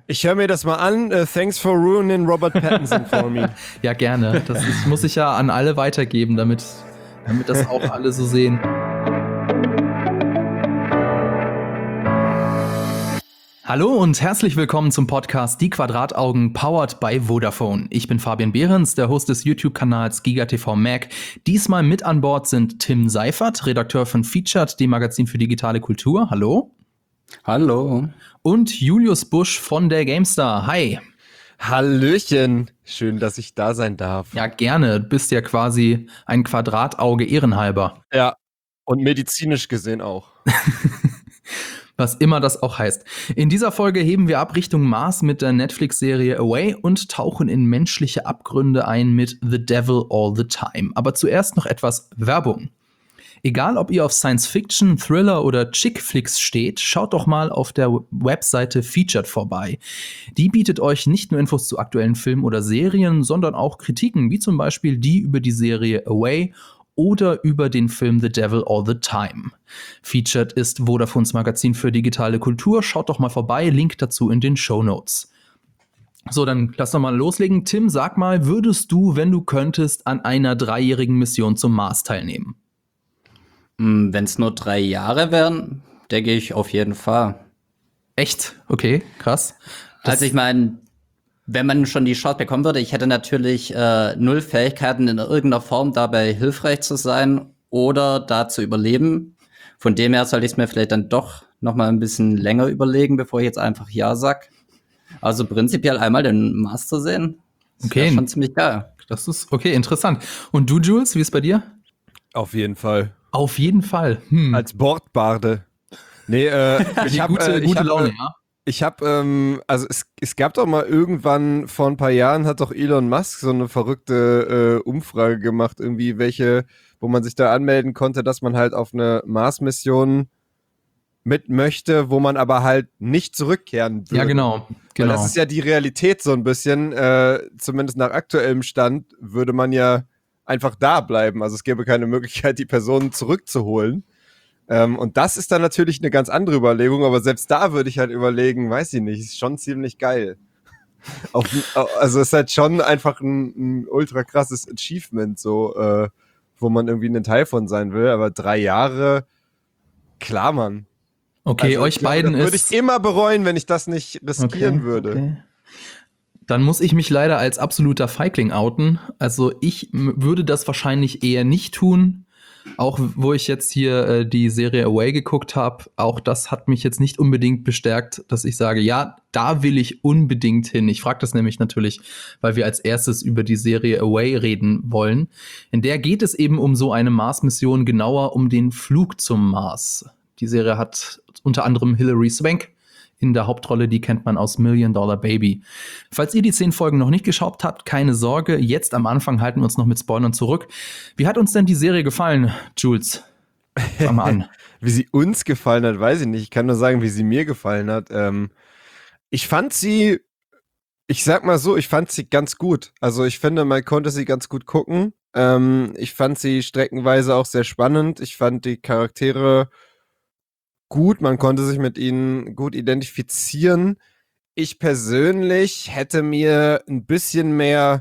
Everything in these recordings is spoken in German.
Ich höre mir das mal an. Thanks for ruining Robert Pattinson for me. Ja, gerne. Muss ich ja an alle weitergeben, damit das auch alle so sehen. Hallo und herzlich willkommen zum Podcast Die Quadrataugen, powered by Vodafone. Ich bin Fabian Behrens, der Host des YouTube-Kanals GigaTV Mac. Diesmal mit an Bord sind Tim Seifert, Redakteur von Featured, dem Magazin für digitale Kultur. Hallo. Hallo. Und Julius Busch von der GameStar. Hi. Hallöchen. Schön, dass ich da sein darf. Ja, gerne. Du bist ja quasi ein Quadratauge ehrenhalber. Ja, und medizinisch gesehen auch. Was immer das auch heißt. In dieser Folge heben wir ab Richtung Mars mit der Netflix-Serie Away und tauchen in menschliche Abgründe ein mit The Devil All the Time. Aber zuerst noch etwas Werbung. Egal, ob ihr auf Science-Fiction, Thriller oder Chick-Flicks steht, schaut doch mal auf der Webseite Featured vorbei. Die bietet euch nicht nur Infos zu aktuellen Filmen oder Serien, sondern auch Kritiken, wie zum Beispiel die über die Serie Away oder über den Film The Devil All the Time. Featured ist Vodafones Magazin für digitale Kultur. Schaut doch mal vorbei, Link dazu in den Shownotes. So, dann lass doch mal loslegen. Tim, sag mal, würdest du, wenn du könntest, an einer 3-jährigen Mission zum Mars teilnehmen? Wenn es nur 3 Jahre wären, denke ich auf jeden Fall. Echt? Okay, krass. Also ich meine, wenn man schon die Chance bekommen würde, ich hätte natürlich 0 Fähigkeiten in irgendeiner Form dabei hilfreich zu sein oder da zu überleben. Von dem her sollte ich es mir vielleicht dann doch noch mal ein bisschen länger überlegen, bevor ich jetzt einfach Ja sag. Also prinzipiell einmal den Mars zu sehen, das wäre schon ziemlich geil. Das ist okay, interessant. Und du, Jules, wie ist bei dir? Auf jeden Fall. Auf jeden Fall. Als Bordbarde. Nee, ich habe gute Laune, ja. Ich habe, also es gab doch mal irgendwann vor ein paar Jahren, hat doch Elon Musk so eine verrückte Umfrage gemacht, irgendwie wo man sich da anmelden konnte, dass man halt auf eine Mars-Mission mit möchte, wo man aber halt nicht zurückkehren würde. Ja, genau. Weil das ist ja die Realität so ein bisschen, zumindest nach aktuellem Stand würde man ja einfach da bleiben. Also es gäbe keine Möglichkeit, die Personen zurückzuholen. Und das ist dann natürlich eine ganz andere Überlegung, aber selbst da würde ich halt überlegen, weiß ich nicht, ist schon ziemlich geil. Also es ist halt schon einfach ein ultra krasses Achievement, so, wo man irgendwie ein Teil von sein will, aber 3 Jahre, klar, Mann. Okay, also euch beiden würde ich immer bereuen, wenn ich das nicht riskieren würde. Okay. Dann muss ich mich leider als absoluter Feigling outen. Also ich würde das wahrscheinlich eher nicht tun. Auch wo ich jetzt hier die Serie Away geguckt habe, auch das hat mich jetzt nicht unbedingt bestärkt, dass ich sage, ja, da will ich unbedingt hin. Ich frage das nämlich natürlich, weil wir als erstes über die Serie Away reden wollen. In der geht es eben um so eine Mars-Mission, genauer um den Flug zum Mars. Die Serie hat unter anderem Hilary Swank in der Hauptrolle, die kennt man aus $1 Million Baby. Falls ihr die 10 Folgen noch nicht geschaut habt, keine Sorge, jetzt am Anfang halten wir uns noch mit Spoilern zurück. Wie hat uns denn die Serie gefallen, Jules? Fang mal an. Wie sie uns gefallen hat, weiß ich nicht. Ich kann nur sagen, wie sie mir gefallen hat. Ich fand sie ganz gut. Also ich finde, man konnte sie ganz gut gucken. Ich fand sie streckenweise auch sehr spannend. Ich fand die Charaktere gut, man konnte sich mit ihnen gut identifizieren. Ich persönlich hätte mir ein bisschen mehr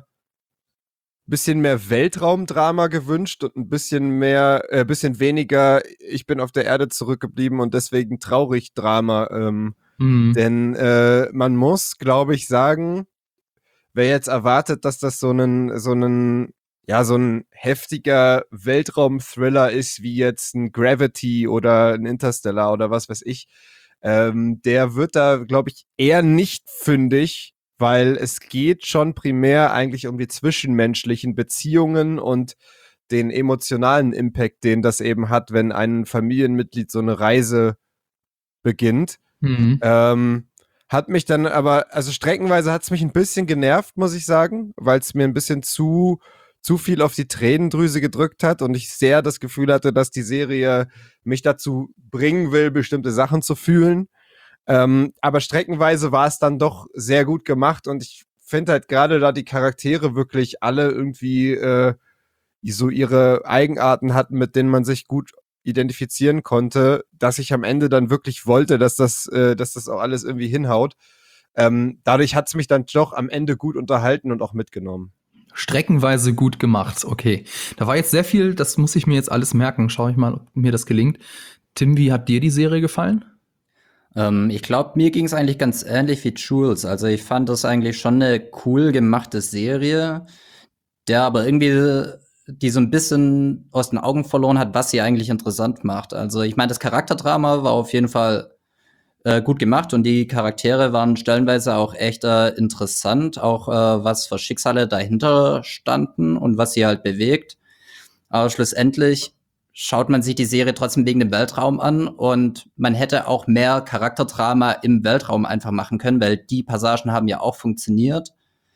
Weltraumdrama gewünscht und ein bisschen weniger, ich bin auf der Erde zurückgeblieben und deswegen traurig Drama. Denn man muss, glaube ich, sagen, wer jetzt erwartet, dass das so ein heftiger Weltraum-Thriller ist, wie jetzt ein Gravity oder ein Interstellar oder was weiß ich, der wird da, glaube ich, eher nicht fündig, weil es geht schon primär eigentlich um die zwischenmenschlichen Beziehungen und den emotionalen Impact, den das eben hat, wenn ein Familienmitglied so eine Reise beginnt. Hat mich dann aber, also streckenweise hat es mich ein bisschen genervt, muss ich sagen, weil es mir ein bisschen zu viel auf die Tränendrüse gedrückt hat und ich sehr das Gefühl hatte, dass die Serie mich dazu bringen will, bestimmte Sachen zu fühlen. Aber streckenweise war es dann doch sehr gut gemacht und ich finde halt gerade da die Charaktere wirklich alle irgendwie so ihre Eigenarten hatten, mit denen man sich gut identifizieren konnte, dass ich am Ende dann wirklich wollte, dass das auch alles irgendwie hinhaut. Dadurch hat es mich dann doch am Ende gut unterhalten und auch mitgenommen. Streckenweise gut gemacht, okay. Da war jetzt sehr viel, das muss ich mir jetzt alles merken. Schau ich mal, ob mir das gelingt. Tim, wie hat dir die Serie gefallen? Ich glaube, mir ging es eigentlich ganz ähnlich wie Jules. Also ich fand das eigentlich schon eine cool gemachte Serie, der aber irgendwie die so ein bisschen aus den Augen verloren hat, was sie eigentlich interessant macht. Also ich meine, das Charakterdrama war auf jeden Fall gut gemacht und die Charaktere waren stellenweise auch echt interessant, auch was für Schicksale dahinter standen und was sie halt bewegt. Aber schlussendlich schaut man sich die Serie trotzdem wegen dem Weltraum an und man hätte auch mehr Charakterdrama im Weltraum einfach machen können, weil die Passagen haben ja auch funktioniert.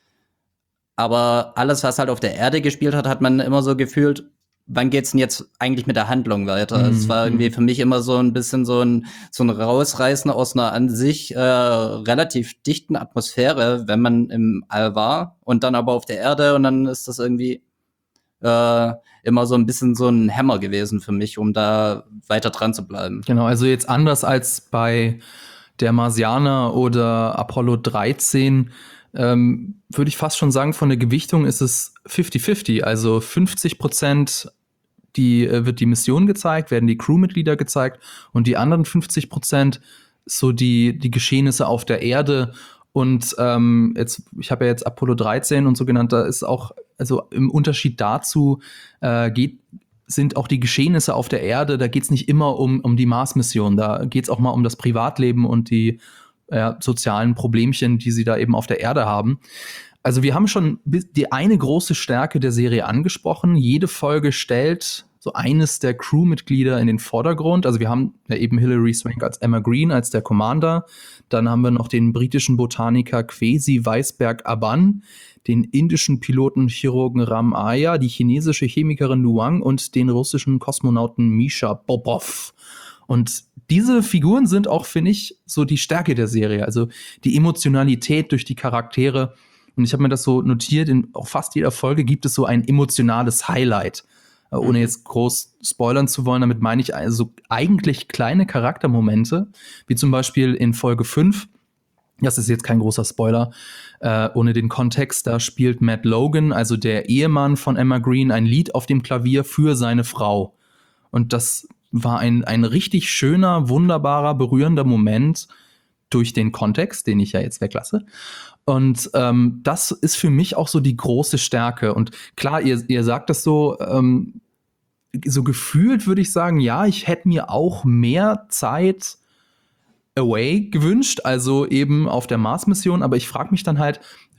Aber alles, was halt auf der Erde gespielt hat, hat man immer so gefühlt, wann geht's denn jetzt eigentlich mit der Handlung weiter? Es war irgendwie für mich immer so ein bisschen so ein Rausreißen aus einer an sich relativ dichten Atmosphäre, wenn man im All war und dann aber auf der Erde und dann ist das irgendwie immer so ein bisschen so ein Hämmer gewesen für mich, um da weiter dran zu bleiben. Genau, also jetzt anders als bei der Marsianer oder Apollo 13, würde ich fast schon sagen, von der Gewichtung ist es 50-50. Also 50% wird die Mission gezeigt, werden die Crewmitglieder gezeigt und die anderen 50% so die Geschehnisse auf der Erde. Und ich habe ja jetzt Apollo 13 und so genannt, da ist auch, also im Unterschied dazu sind auch die Geschehnisse auf der Erde, da geht es nicht immer um die Mars-Mission, da geht es auch mal um das Privatleben und die sozialen Problemchen, die sie da eben auf der Erde haben. Also wir haben schon die eine große Stärke der Serie angesprochen. Jede Folge stellt so eines der Crewmitglieder in den Vordergrund. Also wir haben ja eben Hilary Swank als Emma Green, als der Commander. Dann haben wir noch den britischen Botaniker Kwesi Weisberg-Aban, den indischen Piloten Chirurgen Ram Aya, die chinesische Chemikerin Lu Wang und den russischen Kosmonauten Misha Popov. Und diese Figuren sind auch, finde ich, so die Stärke der Serie. Also die Emotionalität durch die Charaktere. Und ich habe mir das so notiert, in auch fast jeder Folge gibt es so ein emotionales Highlight. Ohne jetzt groß spoilern zu wollen, damit meine ich also eigentlich kleine Charaktermomente, wie zum Beispiel in Folge 5. Das ist jetzt kein großer Spoiler, ohne den Kontext, da spielt Matt Logan, also der Ehemann von Emma Green, ein Lied auf dem Klavier für seine Frau. Und das war ein richtig schöner, wunderbarer, berührender Moment durch den Kontext, den ich ja jetzt weglasse. Und das ist für mich auch so die große Stärke. Und klar, ihr sagt das so, so gefühlt würde ich sagen, ja, ich hätte mir auch mehr Zeit away gewünscht, also eben auf der Mars-Mission. Aber ich frage mich dann halt,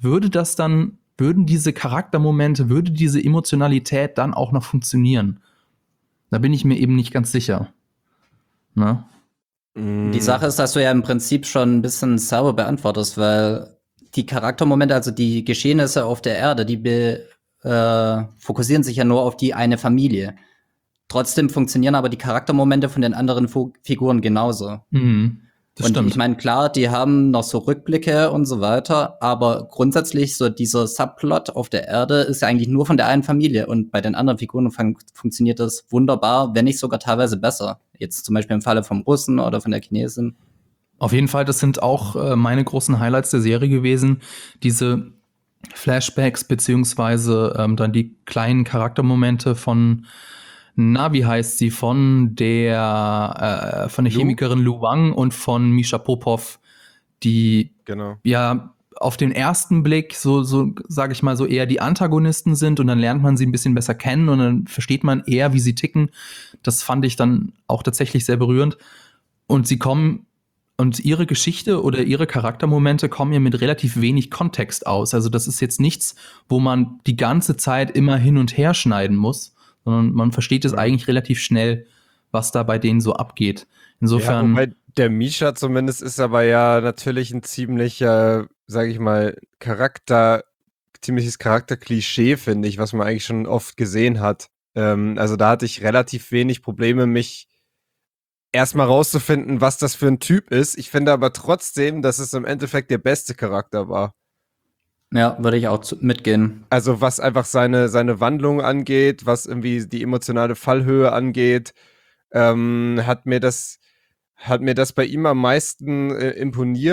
würden diese Charaktermomente, würde diese Emotionalität dann auch noch funktionieren? Da bin ich mir eben nicht ganz sicher. Ne? Die Sache ist, dass du ja im Prinzip schon ein bisschen selber beantwortest, weil die Charaktermomente, also die Geschehnisse auf der Erde, die fokussieren sich ja nur auf die eine Familie. Trotzdem funktionieren aber die Charaktermomente von den anderen Figuren genauso. Das und stimmt. Ich meine, klar, die haben noch so Rückblicke und so weiter, aber grundsätzlich so dieser Subplot auf der Erde ist ja eigentlich nur von der einen Familie und bei den anderen Figuren funktioniert das wunderbar, wenn nicht sogar teilweise besser. Jetzt zum Beispiel im Falle vom Russen oder von der Chinesin. Auf jeden Fall, das sind auch meine großen Highlights der Serie gewesen. Diese Flashbacks beziehungsweise dann die kleinen Charaktermomente von, wie heißt sie, von der Chemikerin Lu Wang und von Misha Popov, die ja auf den ersten Blick so sage ich mal, so eher die Antagonisten sind und dann lernt man sie ein bisschen besser kennen und dann versteht man eher, wie sie ticken. Das fand ich dann auch tatsächlich sehr berührend. Und ihre Geschichte oder ihre Charaktermomente kommen ja mit relativ wenig Kontext aus. Also das ist jetzt nichts, wo man die ganze Zeit immer hin und her schneiden muss, sondern man versteht es eigentlich relativ schnell, was da bei denen so abgeht. Insofern. Ja, wobei der Misha zumindest ist aber ja natürlich ein ziemlicher, sage ich mal, ziemliches Charakterklischee, finde ich, was man eigentlich schon oft gesehen hat. Also da hatte ich relativ wenig Probleme, mich erstmal rauszufinden, was das für ein Typ ist. Ich finde aber trotzdem, dass es im Endeffekt der beste Charakter war. Ja, würde ich auch mitgehen. Also was einfach seine Wandlung angeht, was irgendwie die emotionale Fallhöhe angeht, hat mir das bei ihm am meisten imponiert.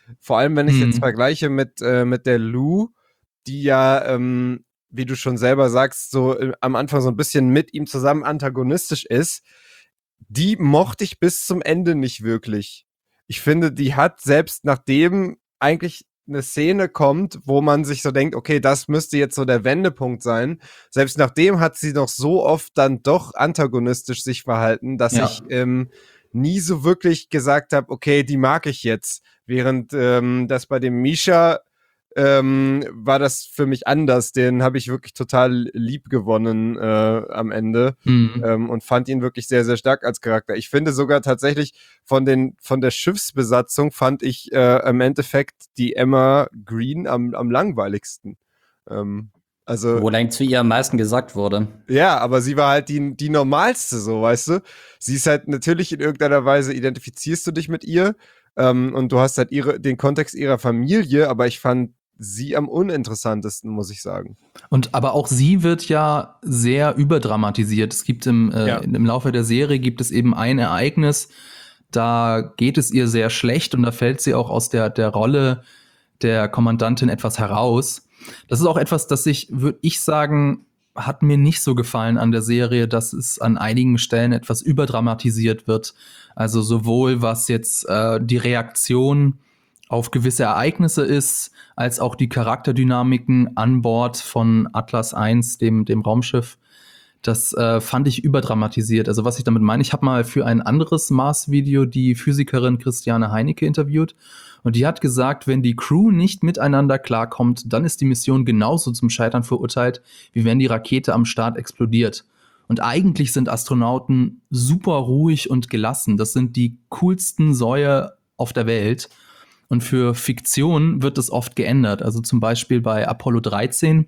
Vor allem, wenn ich jetzt vergleiche mit der Lou, die ja, wie du schon selber sagst, so am Anfang so ein bisschen mit ihm zusammen antagonistisch ist. Die mochte ich bis zum Ende nicht wirklich. Ich finde, die hat selbst nachdem eigentlich eine Szene kommt, wo man sich so denkt, okay, das müsste jetzt so der Wendepunkt sein. Selbst nachdem hat sie noch so oft dann doch antagonistisch sich verhalten, dass ich nie so wirklich gesagt habe, okay, die mag ich jetzt. Während das bei dem Misha war das für mich anders. Den habe ich wirklich total lieb gewonnen am Ende und fand ihn wirklich sehr, sehr stark als Charakter. Ich finde sogar tatsächlich von der Schiffsbesatzung fand ich im Endeffekt die Emma Green am langweiligsten. Also, wo lang zu ihr am meisten gesagt wurde. Ja, aber sie war halt die normalste, so, weißt du? Sie ist halt natürlich in irgendeiner Weise, identifizierst du dich mit ihr und du hast halt den Kontext ihrer Familie, aber ich fand sie am uninteressantesten, muss ich sagen. Und aber auch sie wird ja sehr überdramatisiert. Es gibt im Laufe der Serie gibt es eben ein Ereignis, da geht es ihr sehr schlecht und da fällt sie auch aus der Rolle der Kommandantin etwas heraus. Das ist auch etwas, das würde ich sagen, hat mir nicht so gefallen an der Serie, dass es an einigen Stellen etwas überdramatisiert wird. Also sowohl was jetzt die Reaktion auf gewisse Ereignisse ist, als auch die Charakterdynamiken an Bord von Atlas 1, dem Raumschiff. Das fand ich überdramatisiert. Also was ich damit meine, ich habe mal für ein anderes Mars-Video die Physikerin Christiane Heinecke interviewt und die hat gesagt, wenn die Crew nicht miteinander klarkommt, dann ist die Mission genauso zum Scheitern verurteilt, wie wenn die Rakete am Start explodiert. Und eigentlich sind Astronauten super ruhig und gelassen. Das sind die coolsten Säue auf der Welt. Und für Fiktion wird das oft geändert. Also zum Beispiel bei Apollo 13,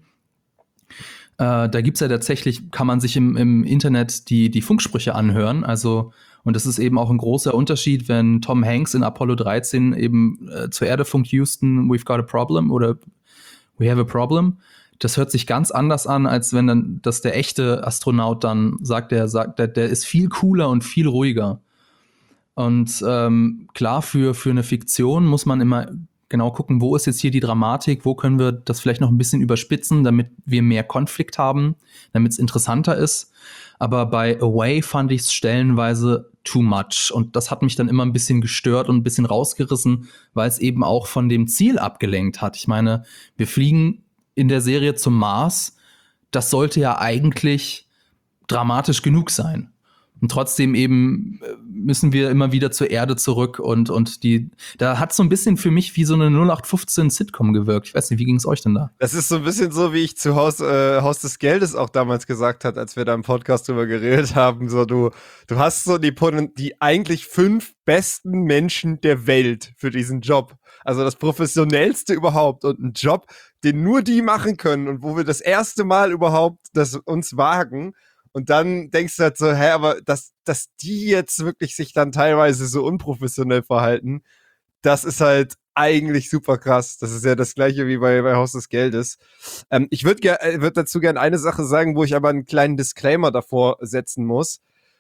da gibt's ja tatsächlich, kann man sich im Internet die Funksprüche anhören. Also, und das ist eben auch ein großer Unterschied, wenn Tom Hanks in Apollo 13 eben zur Erde funkt, Houston, we've got a problem oder we have a problem. Das hört sich ganz anders an, als wenn dann das der echte Astronaut dann sagt, der ist viel cooler und viel ruhiger. Und klar, für eine Fiktion muss man immer genau gucken, wo ist jetzt hier die Dramatik, wo können wir das vielleicht noch ein bisschen überspitzen, damit wir mehr Konflikt haben, damit es interessanter ist. Aber bei Away fand ich es stellenweise too much. Und das hat mich dann immer ein bisschen gestört und ein bisschen rausgerissen, weil es eben auch von dem Ziel abgelenkt hat. Ich meine, wir fliegen in der Serie zum Mars. Das sollte ja eigentlich dramatisch genug sein. Und trotzdem eben müssen wir immer wieder zur Erde zurück und da hat so ein bisschen für mich wie so eine 0815-Sitcom gewirkt. Ich weiß nicht, wie ging es euch denn da? Das ist so ein bisschen so, wie ich zu Haus des Geldes auch damals gesagt hat, als wir da im Podcast drüber geredet haben. So, du hast so die eigentlich 5 besten Menschen der Welt für diesen Job. Also das professionellste überhaupt und ein Job, den nur die machen können und wo wir das erste Mal überhaupt das uns wagen. Und dann denkst du halt so, aber dass die jetzt wirklich sich dann teilweise so unprofessionell verhalten, das ist halt eigentlich super krass. Das ist ja das Gleiche wie bei Haus des Geldes. Ich würde dazu gerne eine Sache sagen, wo ich aber einen kleinen Disclaimer davor setzen muss.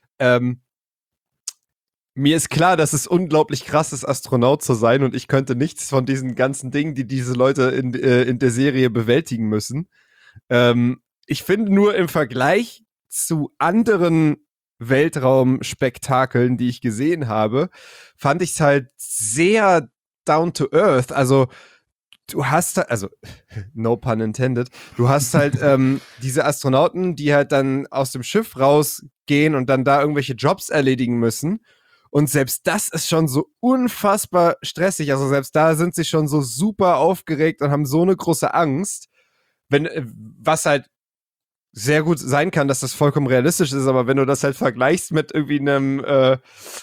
Mir ist klar, dass es unglaublich krass ist, Astronaut zu sein und ich könnte nichts von diesen ganzen Dingen, die diese Leute in der Serie bewältigen müssen. Ich finde nur im Vergleich zu anderen Weltraumspektakeln, die ich gesehen habe, fand ich es halt sehr down to earth. Also du hast also no pun intended, du hast halt diese Astronauten, die halt dann aus dem Schiff rausgehen und dann da irgendwelche Jobs erledigen müssen. Und selbst das ist schon so unfassbar stressig. Also selbst da sind sie schon so super aufgeregt und haben so eine große Angst. Was halt sehr gut sein kann, dass das vollkommen realistisch ist, aber wenn du das halt vergleichst mit irgendwie einem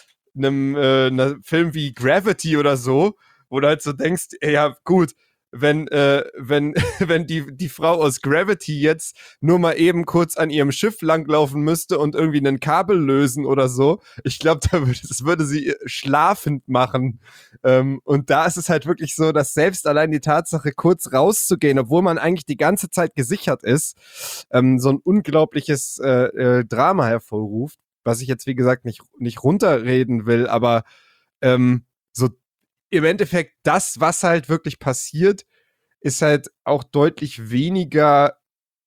Film wie Gravity oder so, wo du halt so denkst, ja gut, wenn die Frau aus Gravity jetzt nur mal eben kurz an ihrem Schiff langlaufen müsste und irgendwie einen Kabel lösen oder so, ich glaube, das würde sie schlafend machen. Und da ist es halt wirklich so, dass selbst allein die Tatsache, kurz rauszugehen, obwohl man eigentlich die ganze Zeit gesichert ist, so ein unglaubliches Drama hervorruft, was ich jetzt, wie gesagt, nicht runterreden will, aber so im Endeffekt das, was halt wirklich passiert, ist halt auch deutlich weniger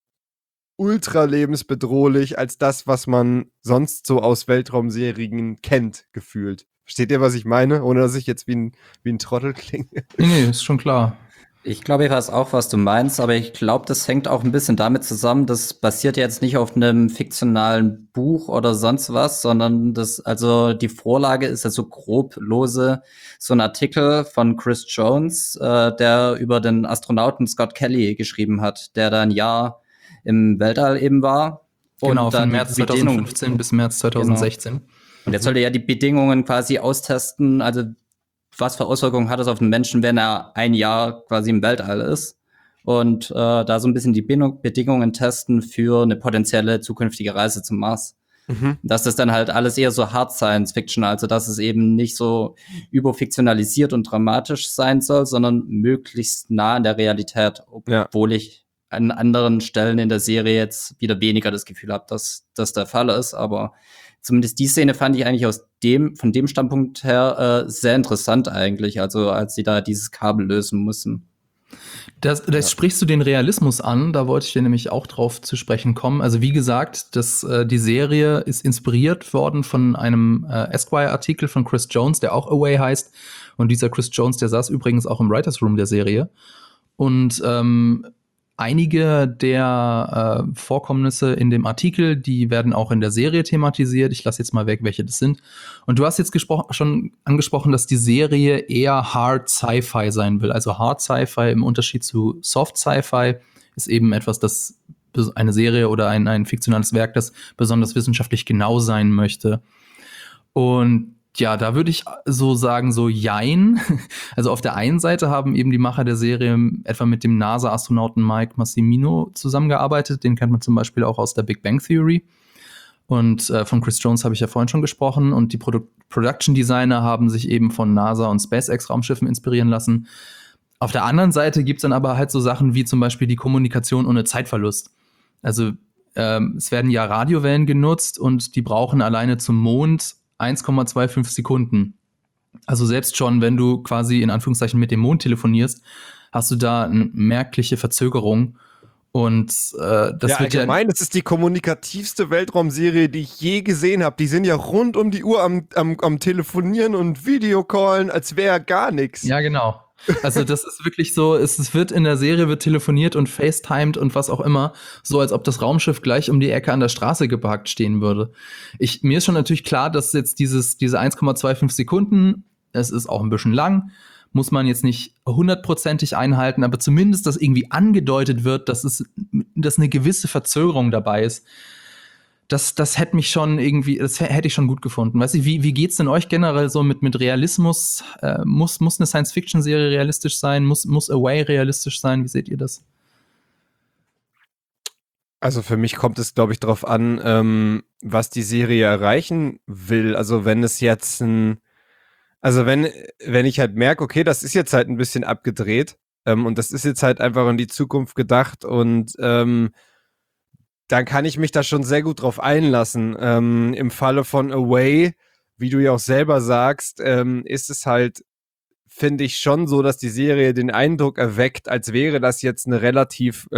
ultra lebensbedrohlich als das, was man sonst so aus Weltraumserien kennt, gefühlt. Versteht ihr, was ich meine? Ohne, dass ich jetzt wie ein Trottel klinge. Nee, ist schon klar. Ich glaube, ich weiß auch, was du meinst, aber ich glaube, das hängt auch ein bisschen damit zusammen, das basiert jetzt nicht auf einem fiktionalen Buch oder sonst was, sondern also die Vorlage ist ja so grob lose, so ein Artikel von Chris Jones, der über den Astronauten Scott Kelly geschrieben hat, der da ein Jahr im Weltall eben war. Genau, und von März 2015 bis März 2016. Genau. Und jetzt sollte ja die Bedingungen quasi austesten, also was für Auswirkungen hat es auf den Menschen, wenn er ein Jahr quasi im Weltall ist. Und da so ein bisschen die Bedingungen testen für eine potenzielle zukünftige Reise zum Mars. Dass das dann halt alles eher so Hard Science Fiction, also dass es eben nicht so überfiktionalisiert und dramatisch sein soll, sondern möglichst nah an der Realität, obwohl ich an anderen Stellen in der Serie jetzt wieder weniger das Gefühl habe, dass das der Fall ist. Aber zumindest die Szene fand ich eigentlich von dem Standpunkt her sehr interessant eigentlich, also als sie da dieses Kabel lösen müssen. Das sprichst du den Realismus an, da wollte ich dir nämlich auch drauf zu sprechen kommen. Also wie gesagt, die Serie ist inspiriert worden von einem Esquire-Artikel von Chris Jones, der auch Away heißt. Und dieser Chris Jones, der saß übrigens auch im Writers Room der Serie. Und einige der Vorkommnisse in dem Artikel, die werden auch in der Serie thematisiert. Ich lasse jetzt mal weg, welche das sind. Und du hast jetzt schon angesprochen, dass die Serie eher Hard Sci-Fi sein will. Also Hard Sci-Fi im Unterschied zu Soft Sci-Fi ist eben etwas, das eine Serie oder ein fiktionales Werk, das besonders wissenschaftlich genau sein möchte. Und ja, da würde ich so sagen, so jein. Also auf der einen Seite haben eben die Macher der Serie etwa mit dem NASA-Astronauten Mike Massimino zusammengearbeitet. Den kennt man zum Beispiel auch aus der Big Bang Theory. Und von Chris Jones habe ich ja vorhin schon gesprochen. Und die Production Designer haben sich eben von NASA und SpaceX-Raumschiffen inspirieren lassen. Auf der anderen Seite gibt es dann aber halt so Sachen wie zum Beispiel die Kommunikation ohne Zeitverlust. Also es werden ja Radiowellen genutzt und die brauchen alleine zum Mond 1,25 Sekunden. Also selbst schon, wenn du quasi in Anführungszeichen mit dem Mond telefonierst, hast du da eine merkliche Verzögerung. Und das wird allgemein, das ist die kommunikativste Weltraumserie, die ich je gesehen habe. Die sind ja rund um die Uhr am Telefonieren und Videocallen, als wäre gar nichts. Ja, genau. Also das ist wirklich so, es wird in der Serie wird telefoniert und FaceTimed und was auch immer, so als ob das Raumschiff gleich um die Ecke an der Straße geparkt stehen würde. Mir ist schon natürlich klar, dass jetzt diese 1,25 Sekunden, es ist auch ein bisschen lang, muss man jetzt nicht 100%ig einhalten, aber zumindest, dass irgendwie angedeutet wird, dass eine gewisse Verzögerung dabei ist. Das hätte mich schon irgendwie, das hätte ich schon gut gefunden. Weißt du, wie geht's denn euch generell so mit Realismus? Muss eine Science-Fiction-Serie realistisch sein? Muss Away realistisch sein? Wie seht ihr das? Also für mich kommt es, glaube ich, darauf an, was die Serie erreichen will. Also wenn es jetzt wenn ich halt merke, okay, das ist jetzt halt ein bisschen abgedreht, und das ist jetzt halt einfach in die Zukunft gedacht und dann kann ich mich da schon sehr gut drauf einlassen. Im Falle von Away, wie du ja auch selber sagst, ist es halt, finde ich, schon so, dass die Serie den Eindruck erweckt, als wäre das jetzt eine relativ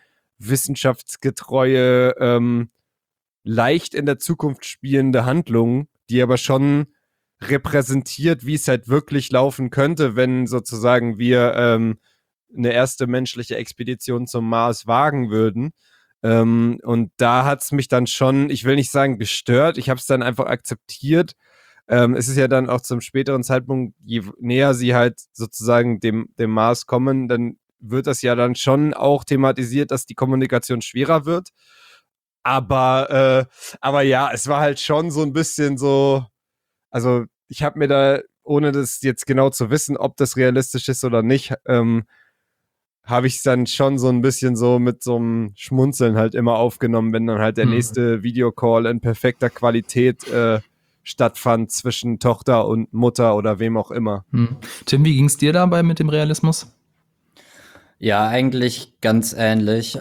wissenschaftsgetreue, leicht in der Zukunft spielende Handlung, die aber schon repräsentiert, wie es halt wirklich laufen könnte, wenn sozusagen wir eine erste menschliche Expedition zum Mars wagen würden. Und da hat's mich dann schon, ich will nicht sagen gestört, ich habe es dann einfach akzeptiert. Es ist ja dann auch zum späteren Zeitpunkt, je näher sie halt sozusagen dem Mars kommen, dann wird das ja dann schon auch thematisiert, dass die Kommunikation schwerer wird. Aber ja, es war halt schon so ein bisschen so, also ich habe mir da, ohne das jetzt genau zu wissen, ob das realistisch ist oder nicht, habe ich es dann schon so ein bisschen so mit so einem Schmunzeln halt immer aufgenommen, wenn dann halt der nächste Videocall in perfekter Qualität stattfand zwischen Tochter und Mutter oder wem auch immer. Tim, wie ging es dir dabei mit dem Realismus? Ja, eigentlich ganz ähnlich.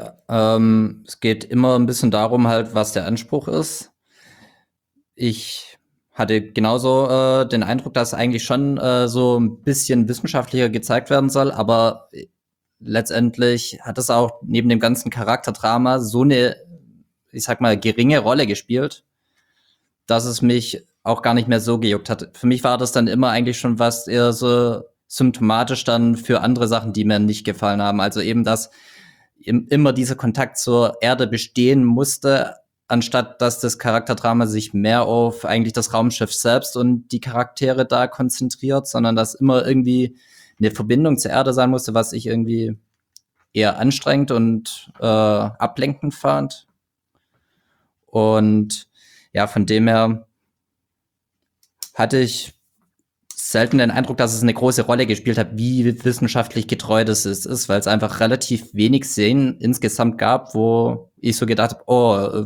Es geht immer ein bisschen darum halt, was der Anspruch ist. Ich hatte genauso den Eindruck, dass eigentlich schon so ein bisschen wissenschaftlicher gezeigt werden soll, aber letztendlich hat es auch neben dem ganzen Charakterdrama so eine, ich sag mal, geringe Rolle gespielt, dass es mich auch gar nicht mehr so gejuckt hat. Für mich war das dann immer eigentlich schon was eher so symptomatisch dann für andere Sachen, die mir nicht gefallen haben. Also eben, dass immer dieser Kontakt zur Erde bestehen musste, anstatt dass das Charakterdrama sich mehr auf eigentlich das Raumschiff selbst und die Charaktere da konzentriert, sondern dass immer irgendwie eine Verbindung zur Erde sein musste, was ich irgendwie eher anstrengend und ablenkend fand. Und ja, von dem her hatte ich selten den Eindruck, dass es eine große Rolle gespielt hat, wie wissenschaftlich getreu das ist, weil es einfach relativ wenig Szenen insgesamt gab, wo ich so gedacht habe, oh,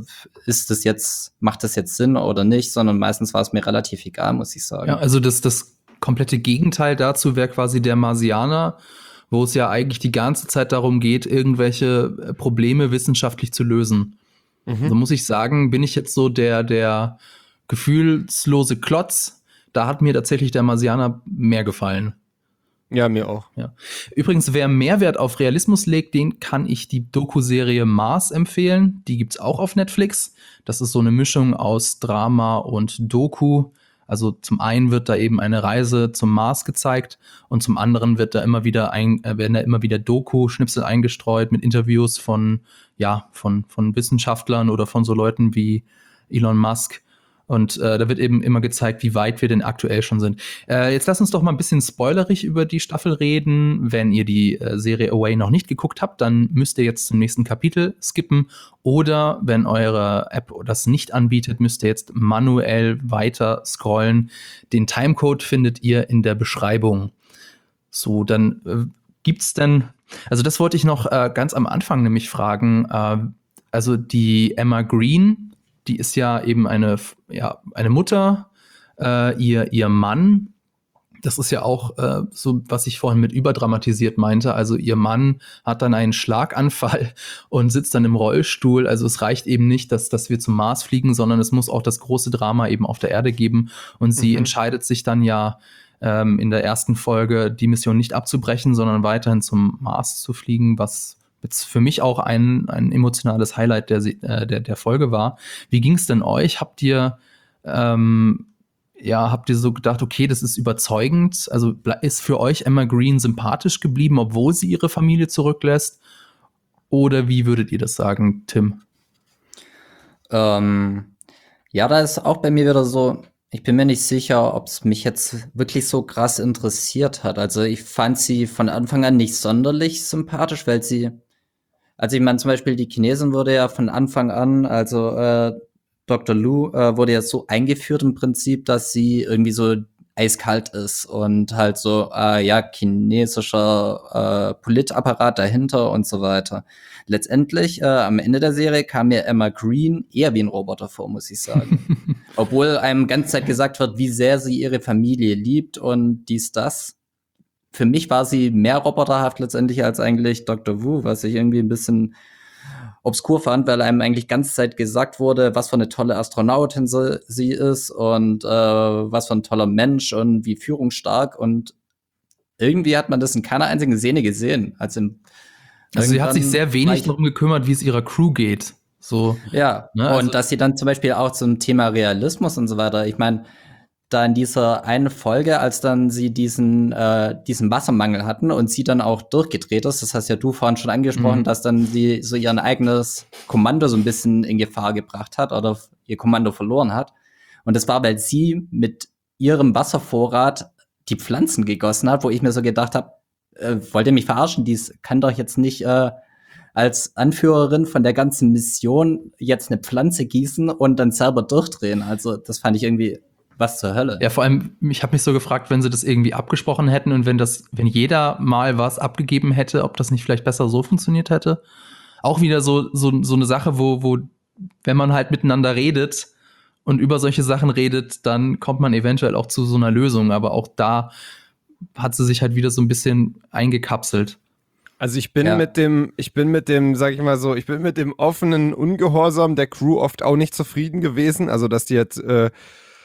macht das jetzt Sinn oder nicht, sondern meistens war es mir relativ egal, muss ich sagen. Ja, also das komplette Gegenteil dazu wäre quasi der Marsianer, wo es ja eigentlich die ganze Zeit darum geht, irgendwelche Probleme wissenschaftlich zu lösen. Also muss ich sagen, bin ich jetzt so der gefühlslose Klotz. Da hat mir tatsächlich der Marsianer mehr gefallen. Ja, mir auch. Ja. Übrigens, wer Mehrwert auf Realismus legt, den kann ich die Doku-Serie Mars empfehlen. Die gibt's auch auf Netflix. Das ist so eine Mischung aus Drama und Doku. Also zum einen wird da eben eine Reise zum Mars gezeigt und zum anderen werden da immer wieder Doku-Schnipsel eingestreut mit Interviews von Wissenschaftlern oder von so Leuten wie Elon Musk. Und da wird eben immer gezeigt, wie weit wir denn aktuell schon sind. Jetzt lass uns doch mal ein bisschen spoilerig über die Staffel reden. Wenn ihr die Serie Away noch nicht geguckt habt, dann müsst ihr jetzt zum nächsten Kapitel skippen. Oder wenn eure App das nicht anbietet, müsst ihr jetzt manuell weiter scrollen. Den Timecode findet ihr in der Beschreibung. So, dann gibt's denn, also das wollte ich noch ganz am Anfang nämlich fragen. Also die Emma Green, die ist ja eben eine Mutter, ihr Mann, das ist ja auch so, was ich vorhin mit überdramatisiert meinte, also ihr Mann hat dann einen Schlaganfall und sitzt dann im Rollstuhl, also es reicht eben nicht, dass wir zum Mars fliegen, sondern es muss auch das große Drama eben auf der Erde geben und sie entscheidet sich dann ja in der ersten Folge, die Mission nicht abzubrechen, sondern weiterhin zum Mars zu fliegen, was jetzt für mich auch ein emotionales Highlight der Folge war. Wie ging es denn euch? Habt ihr so gedacht, okay, das ist überzeugend? Also ist für euch Emma Green sympathisch geblieben, obwohl sie ihre Familie zurücklässt? Oder wie würdet ihr das sagen, Tim? Ja, da ist auch bei mir wieder so, ich bin mir nicht sicher, ob es mich jetzt wirklich so krass interessiert hat. Also ich fand sie von Anfang an nicht sonderlich sympathisch, weil also ich meine, zum Beispiel die Chinesin wurde ja von Anfang an, also Dr. Lu wurde ja so eingeführt im Prinzip, dass sie irgendwie so eiskalt ist und halt so, chinesischer Politapparat dahinter und so weiter. Letztendlich, am Ende der Serie kam mir Emma Green eher wie ein Roboter vor, muss ich sagen. Obwohl einem ganze Zeit gesagt wird, wie sehr sie ihre Familie liebt und das. Für mich war sie mehr roboterhaft letztendlich als eigentlich Dr. Wu, was ich irgendwie ein bisschen obskur fand, weil einem eigentlich ganze Zeit gesagt wurde, was für eine tolle Astronautin sie ist und was für ein toller Mensch und wie führungsstark und irgendwie hat man das in keiner einzigen Szene gesehen. Also sie hat sich sehr wenig darum gekümmert, wie es ihrer Crew geht. So. Ja, ne, und also, dass sie dann zum Beispiel auch zum Thema Realismus und so weiter, ich meine, da in dieser einen Folge, als dann sie diesen Wassermangel hatten und sie dann auch durchgedreht ist, das hast ja du vorhin schon angesprochen, dass dann sie so ihr eigenes Kommando so ein bisschen in Gefahr gebracht hat oder ihr Kommando verloren hat. Und das war, weil sie mit ihrem Wasservorrat die Pflanzen gegossen hat, wo ich mir so gedacht habe, wollt ihr mich verarschen? Dies kann doch jetzt nicht als Anführerin von der ganzen Mission jetzt eine Pflanze gießen und dann selber durchdrehen. Also das fand ich irgendwie was zur Hölle. Ja, vor allem, ich habe mich so gefragt, wenn sie das irgendwie abgesprochen hätten und wenn jeder mal was abgegeben hätte, ob das nicht vielleicht besser so funktioniert hätte. Auch wieder so eine Sache, wo wenn man halt miteinander redet und über solche Sachen redet, dann kommt man eventuell auch zu so einer Lösung. Aber auch da hat sie sich halt wieder so ein bisschen eingekapselt. Also ich bin mit dem, sag ich mal so, ich bin mit dem offenen Ungehorsam der Crew oft auch nicht zufrieden gewesen. Also dass die jetzt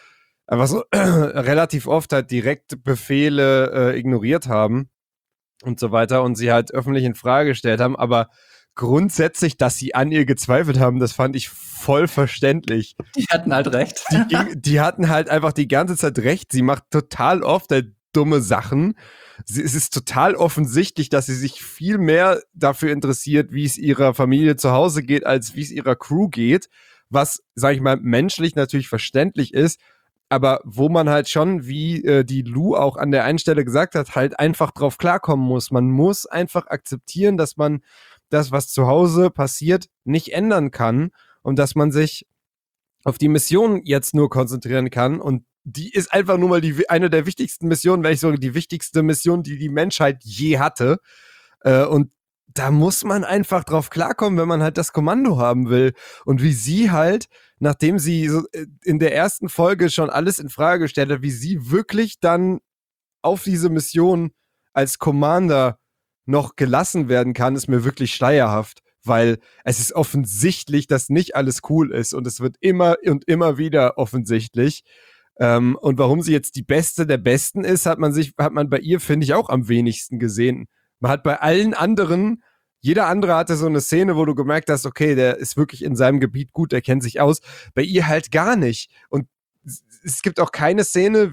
einfach so relativ oft halt direkt Befehle ignoriert haben und so weiter und sie halt öffentlich in Frage gestellt haben, aber grundsätzlich, dass sie an ihr gezweifelt haben, das fand ich voll verständlich. Die hatten halt recht. Die hatten halt einfach die ganze Zeit recht. Sie macht total oft halt dumme Sachen. Es ist total offensichtlich, dass sie sich viel mehr dafür interessiert, wie es ihrer Familie zu Hause geht, als wie es ihrer Crew geht. Was, sag ich mal, menschlich natürlich verständlich ist, aber wo man halt schon, wie die Lou auch an der einen Stelle gesagt hat, halt einfach drauf klarkommen muss. Man muss einfach akzeptieren, dass man das, was zu Hause passiert, nicht ändern kann und dass man sich auf die Mission jetzt nur konzentrieren kann und die ist einfach nur mal eine der wichtigsten Missionen, wenn nicht sogar die wichtigste Mission, die die Menschheit je hatte. Und da muss man einfach drauf klarkommen, wenn man halt das Kommando haben will. Und wie sie halt, nachdem sie so in der ersten Folge schon alles in Frage gestellt hat, wie sie wirklich dann auf diese Mission als Commander noch gelassen werden kann, ist mir wirklich schleierhaft, weil es ist offensichtlich, dass nicht alles cool ist und es wird immer und immer wieder offensichtlich. Und warum sie jetzt die Beste der Besten ist, hat man bei ihr, finde ich, auch am wenigsten gesehen. Man hat bei allen anderen, jeder andere hatte so eine Szene, wo du gemerkt hast, okay, der ist wirklich in seinem Gebiet gut, der kennt sich aus. Bei ihr halt gar nicht. Und es gibt auch keine Szene,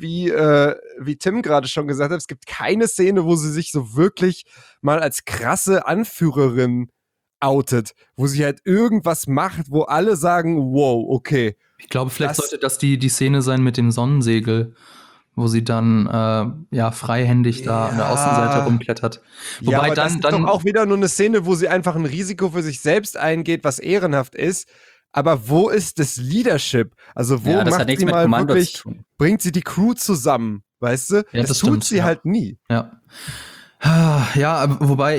wie Tim gerade schon gesagt hat, es gibt keine Szene, wo sie sich so wirklich mal als krasse Anführerin outet, wo sie halt irgendwas macht, wo alle sagen, wow, okay. Ich glaube, vielleicht sollte das die Szene sein mit dem Sonnensegel, wo sie dann freihändig da an der Außenseite rumklettert. Wobei aber das ist doch auch wieder nur eine Szene, wo sie einfach ein Risiko für sich selbst eingeht, was ehrenhaft ist. Aber wo ist das Leadership? Also wo macht sie mal wirklich, bringt sie die Crew zusammen, weißt du? Ja, das tut sie halt nie. Ja, wobei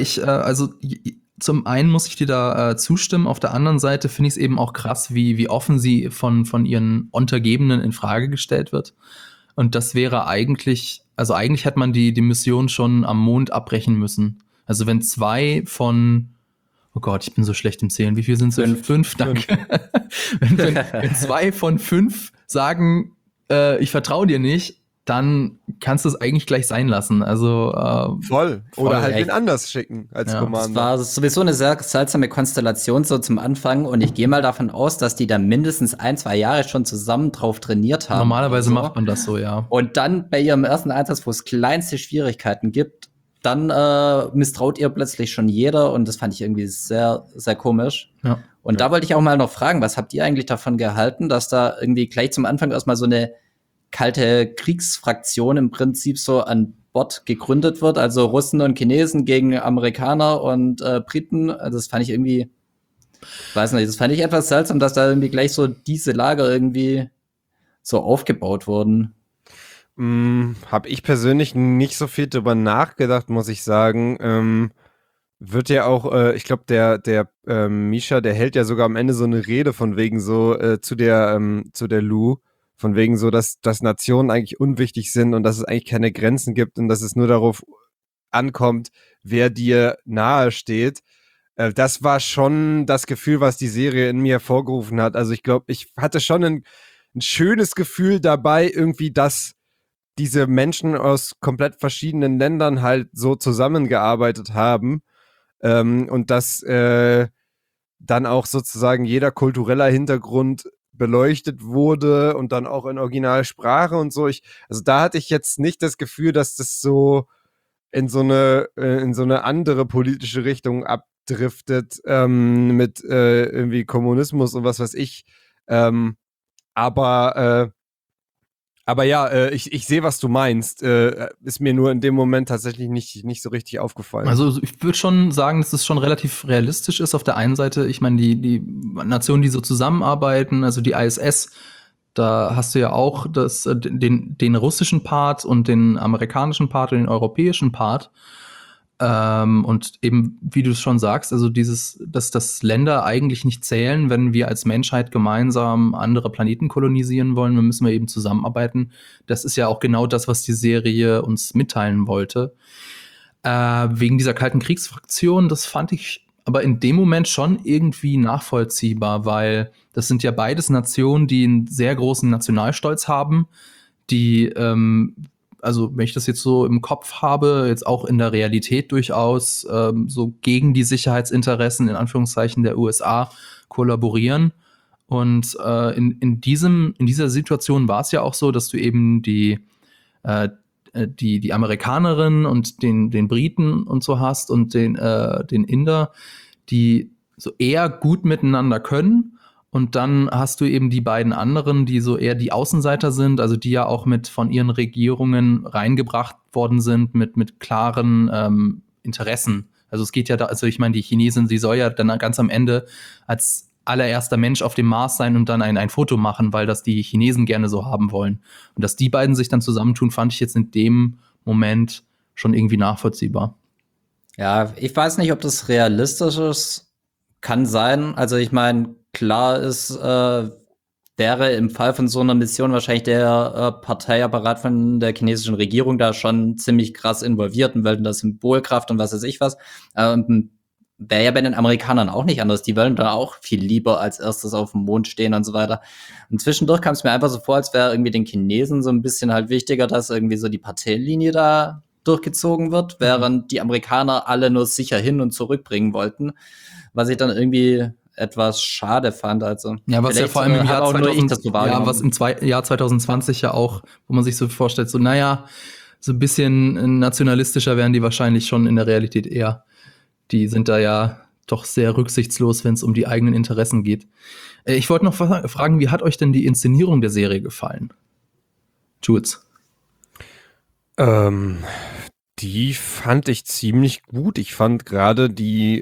zum einen muss ich dir da zustimmen, auf der anderen Seite finde ich es eben auch krass, wie offen sie von ihren Untergebenen in Frage gestellt wird. Und das wäre eigentlich hätte man die Mission schon am Mond abbrechen müssen. Also wenn 2 von, oh Gott, ich bin so schlecht im Zählen, wie viel sind es? 5, danke. wenn 2 von 5 sagen, ich vertraue dir nicht, dann kannst du es eigentlich gleich sein lassen. Also voll. Oder halt wen anders schicken als Commander. Das war sowieso eine sehr seltsame Konstellation so zum Anfang und ich gehe mal davon aus, dass die da mindestens 1-2 Jahre schon zusammen drauf trainiert haben. Normalerweise macht man das so, ja. Und dann bei ihrem ersten Einsatz, wo es kleinste Schwierigkeiten gibt, dann misstraut ihr plötzlich schon jeder und das fand ich irgendwie sehr, sehr komisch. Ja. Und da wollte ich auch mal noch fragen, was habt ihr eigentlich davon gehalten, dass da irgendwie gleich zum Anfang erstmal so eine kalte Kriegsfraktion im Prinzip so an Bord gegründet wird, also Russen und Chinesen gegen Amerikaner und Briten. Also das fand ich irgendwie, weiß nicht, das fand ich etwas seltsam, dass da irgendwie gleich so diese Lager irgendwie so aufgebaut wurden. Habe ich persönlich nicht so viel drüber nachgedacht, muss ich sagen. Wird ja auch, ich glaube, der Misha, der hält ja sogar am Ende so eine Rede von wegen so zu der Lou, von wegen so, dass Nationen eigentlich unwichtig sind und dass es eigentlich keine Grenzen gibt und dass es nur darauf ankommt, wer dir nahe steht. Das war schon das Gefühl, was die Serie in mir hervorgerufen hat. Also ich glaube, ich hatte schon ein schönes Gefühl dabei, irgendwie, dass diese Menschen aus komplett verschiedenen Ländern halt so zusammengearbeitet haben und dass dann auch sozusagen jeder kultureller Hintergrund beleuchtet wurde und dann auch in Originalsprache und so. Also da hatte ich jetzt nicht das Gefühl, dass das so in so eine andere politische Richtung abdriftet mit irgendwie Kommunismus und was weiß ich. Aber ja, ich sehe, was du meinst. Ist mir nur in dem Moment tatsächlich nicht so richtig aufgefallen. Also ich würde schon sagen, dass es schon relativ realistisch ist. Auf der einen Seite, ich meine, die Nationen, die so zusammenarbeiten, also die ISS, da hast du ja auch den russischen Part und den amerikanischen Part und den europäischen Part. Und eben, wie du es schon sagst, also dass Länder eigentlich nicht zählen, wenn wir als Menschheit gemeinsam andere Planeten kolonisieren wollen, dann müssen wir eben zusammenarbeiten. Das ist ja auch genau das, was die Serie uns mitteilen wollte. Wegen dieser kalten Kriegsfraktion, das fand ich aber in dem Moment schon irgendwie nachvollziehbar, weil das sind ja beides Nationen, die einen sehr großen Nationalstolz haben, die, also wenn ich das jetzt so im Kopf habe, jetzt auch in der Realität durchaus so gegen die Sicherheitsinteressen in Anführungszeichen der USA kollaborieren. Und in dieser Situation war es ja auch so, dass du eben die Amerikanerin und den Briten und so hast und den Inder, die so eher gut miteinander können. Und dann hast du eben die beiden anderen, die so eher die Außenseiter sind, also die ja auch von ihren Regierungen reingebracht worden sind mit klaren Interessen. Also es geht ja da, also ich meine, die Chinesin, sie soll ja dann ganz am Ende als allererster Mensch auf dem Mars sein und dann ein Foto machen, weil das die Chinesen gerne so haben wollen. Und dass die beiden sich dann zusammentun, fand ich jetzt in dem Moment schon irgendwie nachvollziehbar. Ja, ich weiß nicht, ob das realistisch ist. Kann sein. Also ich meine, klar ist, wäre im Fall von so einer Mission wahrscheinlich der Parteiapparat von der chinesischen Regierung da schon ziemlich krass involviert und wollen da Symbolkraft und was weiß ich was. Wäre ja bei den Amerikanern auch nicht anders. Die wollen da auch viel lieber als erstes auf dem Mond stehen und so weiter. Und zwischendurch kam es mir einfach so vor, als wäre irgendwie den Chinesen so ein bisschen halt wichtiger, dass irgendwie so die Parteienlinie da durchgezogen wird, während die Amerikaner alle nur sicher hin und zurückbringen wollten, was ich dann irgendwie etwas schade fand. Also ja, was ja vor allem im Jahr 2020 ja auch, wo man sich so vorstellt, so naja, so ein bisschen nationalistischer wären die wahrscheinlich schon in der Realität eher. Die sind da ja doch sehr rücksichtslos, wenn es um die eigenen Interessen geht. Ich wollte noch fragen, wie hat euch denn die Inszenierung der Serie gefallen? Jules? Die fand ich ziemlich gut. Ich fand gerade die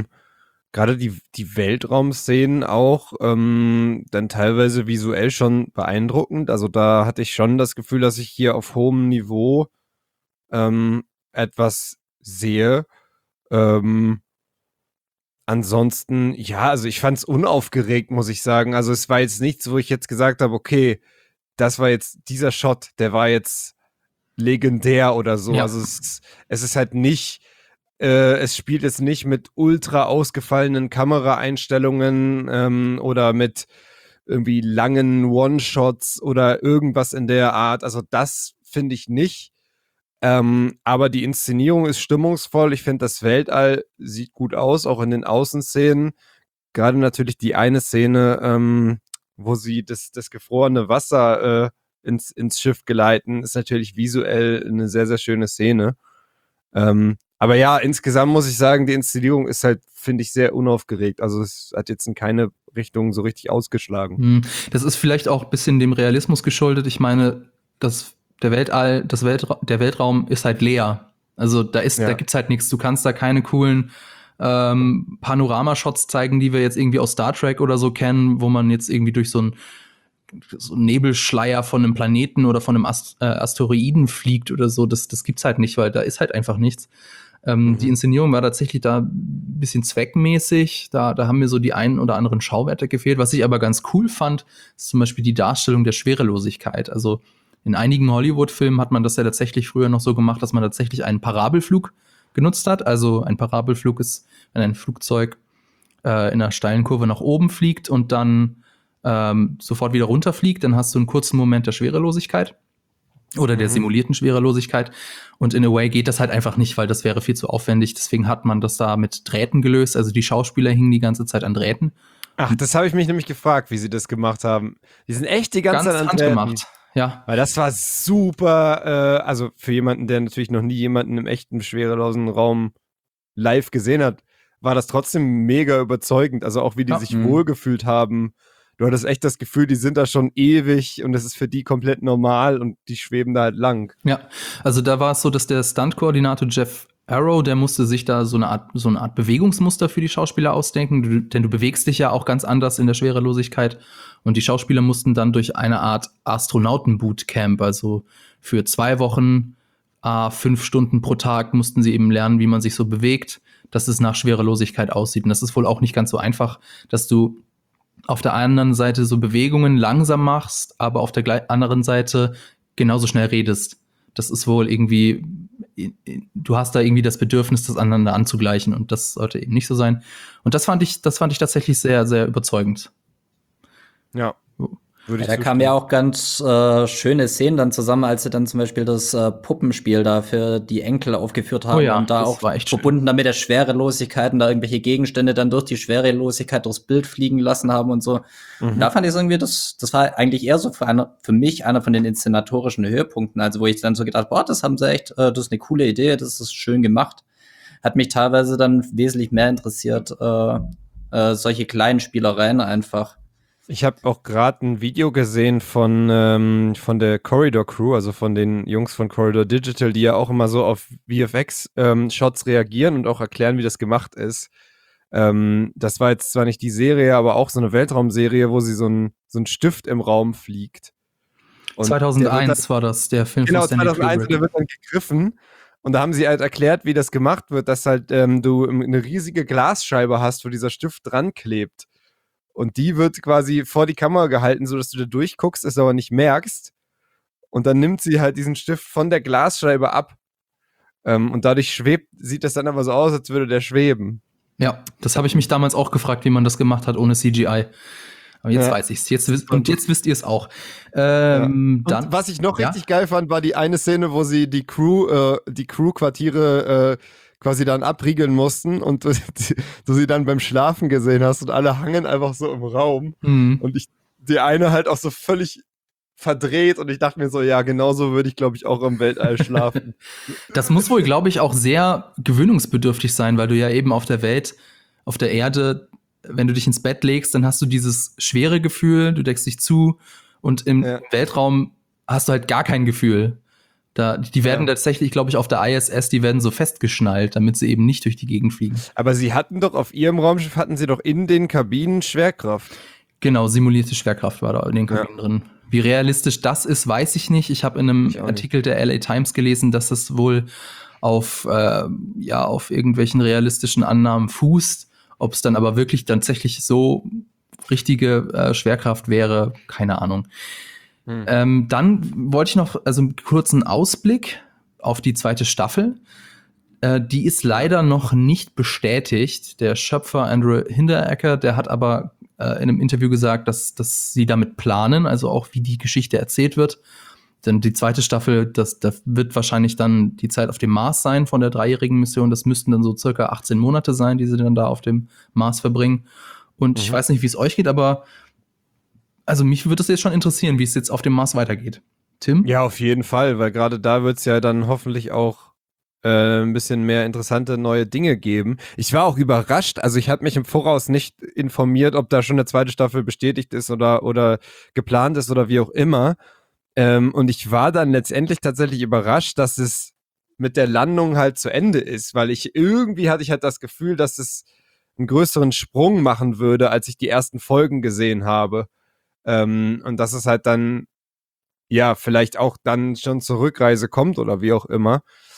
Weltraumszenen auch dann teilweise visuell schon beeindruckend. Also da hatte ich schon das Gefühl, dass ich hier auf hohem Niveau etwas sehe. Ansonsten, ja, also ich fand es unaufgeregt, muss ich sagen. Also es war jetzt nichts, wo ich jetzt gesagt habe, okay, das war jetzt dieser Shot, der war jetzt legendär oder so. Ja. Also es ist halt nicht, es spielt jetzt nicht mit ultra ausgefallenen Kameraeinstellungen oder mit irgendwie langen One-Shots oder irgendwas in der Art. Also das finde ich nicht. Aber die Inszenierung ist stimmungsvoll. Ich finde, das Weltall sieht gut aus, auch in den Außenszenen. Gerade natürlich die eine Szene, wo sie das gefrorene Wasser ins Schiff geleiten, ist natürlich visuell eine sehr, sehr schöne Szene. Aber ja, insgesamt muss ich sagen, die Inszenierung ist halt, finde ich, sehr unaufgeregt. Also es hat jetzt in keine Richtung so richtig ausgeschlagen. Das ist vielleicht auch ein bisschen dem Realismus geschuldet. Ich meine, der Weltraum ist halt leer. Also da gibt's halt nichts. Du kannst da keine coolen Panoramashots zeigen, die wir jetzt irgendwie aus Star Trek oder so kennen, wo man jetzt irgendwie durch so einen Nebelschleier von einem Planeten oder von einem Asteroiden fliegt oder so. Das gibt's halt nicht, weil da ist halt einfach nichts. Die Inszenierung war tatsächlich da ein bisschen zweckmäßig. Da haben mir so die einen oder anderen Schauwerte gefehlt. Was ich aber ganz cool fand, ist zum Beispiel die Darstellung der Schwerelosigkeit. Also in einigen Hollywood-Filmen hat man das ja tatsächlich früher noch so gemacht, dass man tatsächlich einen Parabelflug genutzt hat. Also ein Parabelflug ist, wenn ein Flugzeug in einer steilen Kurve nach oben fliegt und dann sofort wieder runterfliegt, dann hast du einen kurzen Moment der Schwerelosigkeit oder der simulierten Schwerelosigkeit. Und in A Way geht das halt einfach nicht, weil das wäre viel zu aufwendig. Deswegen hat man das da mit Drähten gelöst. Also die Schauspieler hingen die ganze Zeit an Drähten. Ach, das habe ich mich nämlich gefragt, wie sie das gemacht haben. Die sind echt die ganze Zeit an Drähten. Handgemacht. Ja. Weil das war super, also für jemanden, der natürlich noch nie jemanden im echten schwerelosen Raum live gesehen hat, war das trotzdem mega überzeugend. Also auch wie die sich wohlgefühlt haben. Du hattest echt das Gefühl, die sind da schon ewig und das ist für die komplett normal und die schweben da halt lang. Ja, also da war es so, dass der Stunt-Koordinator Jeff Arrow, der musste sich da so eine Art Bewegungsmuster für die Schauspieler ausdenken, denn du bewegst dich ja auch ganz anders in der Schwerelosigkeit. Und die Schauspieler mussten dann durch eine Art Astronauten-Bootcamp, also für 2 Wochen, 5 Stunden pro Tag mussten sie eben lernen, wie man sich so bewegt, dass es nach Schwerelosigkeit aussieht. Und das ist wohl auch nicht ganz so einfach, dass du auf der anderen Seite so Bewegungen langsam machst, aber auf der anderen Seite genauso schnell redest. Das ist wohl irgendwie, du hast da irgendwie das Bedürfnis, das aneinander anzugleichen und das sollte eben nicht so sein. Und das fand ich tatsächlich sehr, sehr überzeugend. Ja. Da kamen ja auch ganz schöne Szenen dann zusammen, als sie dann zum Beispiel das Puppenspiel da für die Enkel aufgeführt haben und da auch verbunden damit der Schwerelosigkeit und da irgendwelche Gegenstände dann durch die Schwerelosigkeit durchs Bild fliegen lassen haben und so. Und da fand ich irgendwie, das war eigentlich eher so für mich einer von den inszenatorischen Höhepunkten, also wo ich dann so gedacht, boah, das haben sie echt, das ist eine coole Idee, das ist schön gemacht. Hat mich teilweise dann wesentlich mehr interessiert, solche kleinen Spielereien einfach. Ich habe auch gerade ein Video gesehen von der Corridor Crew, also von den Jungs von Corridor Digital, die ja auch immer so auf VFX-Shots reagieren und auch erklären, wie das gemacht ist. Das war jetzt zwar nicht die Serie, aber auch so eine Weltraumserie, wo sie so ein Stift im Raum fliegt. Und 2001 war das, der Film von Stanley Kubrick. Genau, 2001, der wird dann gegriffen. Und da haben sie halt erklärt, wie das gemacht wird, dass halt du eine riesige Glasscheibe hast, wo dieser Stift dran klebt. Und die wird quasi vor die Kamera gehalten, sodass du da durchguckst, es aber nicht merkst. Und dann nimmt sie halt diesen Stift von der Glasscheibe ab. Und dadurch sieht das dann aber so aus, als würde der schweben. Ja, das habe ich mich damals auch gefragt, wie man das gemacht hat ohne CGI. Aber jetzt weiß ich's. Jetzt wisst ihr es auch. Dann, was ich noch richtig geil fand, war die eine Szene, wo sie die Crew-Quartiere quasi dann abriegeln mussten und du sie dann beim Schlafen gesehen hast und alle hangen einfach so im Raum und die eine halt auch so völlig verdreht und ich dachte mir so, ja, genauso würde ich, glaube ich, auch im Weltall schlafen. Das muss wohl, glaube ich, auch sehr gewöhnungsbedürftig sein, weil du ja eben auf der Erde, wenn du dich ins Bett legst, dann hast du dieses schwere Gefühl, du deckst dich zu und im Weltraum hast du halt gar kein Gefühl. Die werden tatsächlich, glaube ich, auf der ISS, die werden so festgeschnallt, damit sie eben nicht durch die Gegend fliegen. Aber sie hatten doch auf ihrem Raumschiff, in den Kabinen Schwerkraft. Genau, simulierte Schwerkraft war da in den Kabinen drin. Wie realistisch das ist, weiß ich nicht. Ich habe in einem Artikel der LA Times gelesen, dass es wohl auf irgendwelchen realistischen Annahmen fußt. Ob es dann aber wirklich tatsächlich so richtige Schwerkraft wäre, keine Ahnung. Dann wollte ich noch einen kurzen Ausblick auf die zweite Staffel. Die ist leider noch nicht bestätigt. Der Schöpfer Andrew Hinteregger, der hat aber in einem Interview gesagt, dass sie damit planen, also auch wie die Geschichte erzählt wird. Denn die zweite Staffel, das wird wahrscheinlich dann die Zeit auf dem Mars sein von der 3-jährigen Mission. Das müssten dann so circa 18 Monate sein, die sie dann da auf dem Mars verbringen. Und ich weiß nicht, wie es euch geht, aber also mich würde es jetzt schon interessieren, wie es jetzt auf dem Mars weitergeht. Tim? Ja, auf jeden Fall, weil gerade da wird es ja dann hoffentlich auch ein bisschen mehr interessante neue Dinge geben. Ich war auch überrascht, also ich hatte mich im Voraus nicht informiert, ob da schon eine zweite Staffel bestätigt ist oder geplant ist oder wie auch immer. Und ich war dann letztendlich tatsächlich überrascht, dass es mit der Landung halt zu Ende ist, weil hatte ich halt das Gefühl, dass es einen größeren Sprung machen würde, als ich die ersten Folgen gesehen habe. Und dass es halt dann, ja, vielleicht auch dann schon zur Rückreise kommt oder wie auch immer.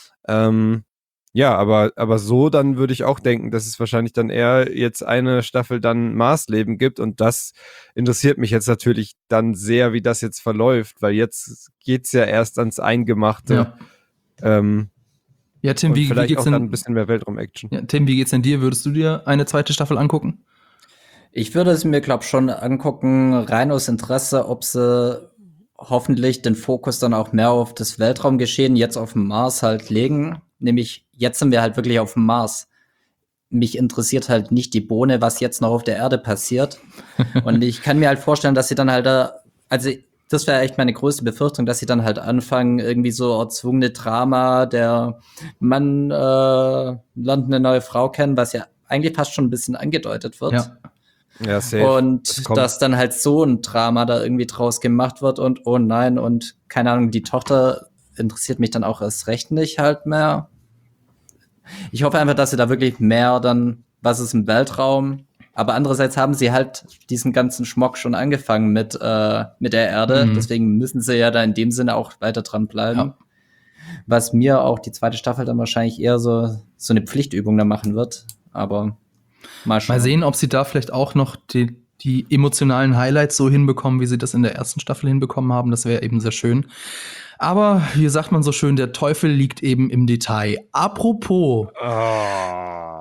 Aber so dann würde ich auch denken, dass es wahrscheinlich dann eher jetzt eine Staffel dann Marsleben gibt und das interessiert mich jetzt natürlich dann sehr, wie das jetzt verläuft, weil jetzt geht's ja erst ans Eingemachte. Tim, wie vielleicht geht's auch denn, dann ein bisschen mehr Weltraum-Action. Ja, Tim, wie geht's denn dir? Würdest du dir eine zweite Staffel angucken? Ich würde es mir, glaube ich, schon angucken, rein aus Interesse, ob sie hoffentlich den Fokus dann auch mehr auf das Weltraumgeschehen jetzt auf dem Mars halt legen. Nämlich, jetzt sind wir halt wirklich auf dem Mars. Mich interessiert halt nicht die Bohne, was jetzt noch auf der Erde passiert. Und ich kann mir halt vorstellen, dass sie dann halt also das wäre echt meine größte Befürchtung, dass sie dann halt anfangen, irgendwie so erzwungene Drama, der Mann lernt eine neue Frau kennen, was ja eigentlich fast schon ein bisschen angedeutet wird. Ja, safe. Und dass dann halt so ein Drama da irgendwie draus gemacht wird und oh nein, und keine Ahnung, die Tochter interessiert mich dann auch erst recht nicht halt mehr. Ich hoffe einfach, dass sie da wirklich mehr dann, was ist im Weltraum, aber andererseits haben sie halt diesen ganzen Schmock schon angefangen mit der Erde, deswegen müssen sie ja da in dem Sinne auch weiter dran bleiben. Ja. Was mir auch die zweite Staffel dann wahrscheinlich eher so eine Pflichtübung da machen wird, aber mal sehen, ob sie da vielleicht auch noch die emotionalen Highlights so hinbekommen, wie sie das in der ersten Staffel hinbekommen haben. Das wäre eben sehr schön. Aber, wie sagt man so schön, der Teufel liegt eben im Detail. Apropos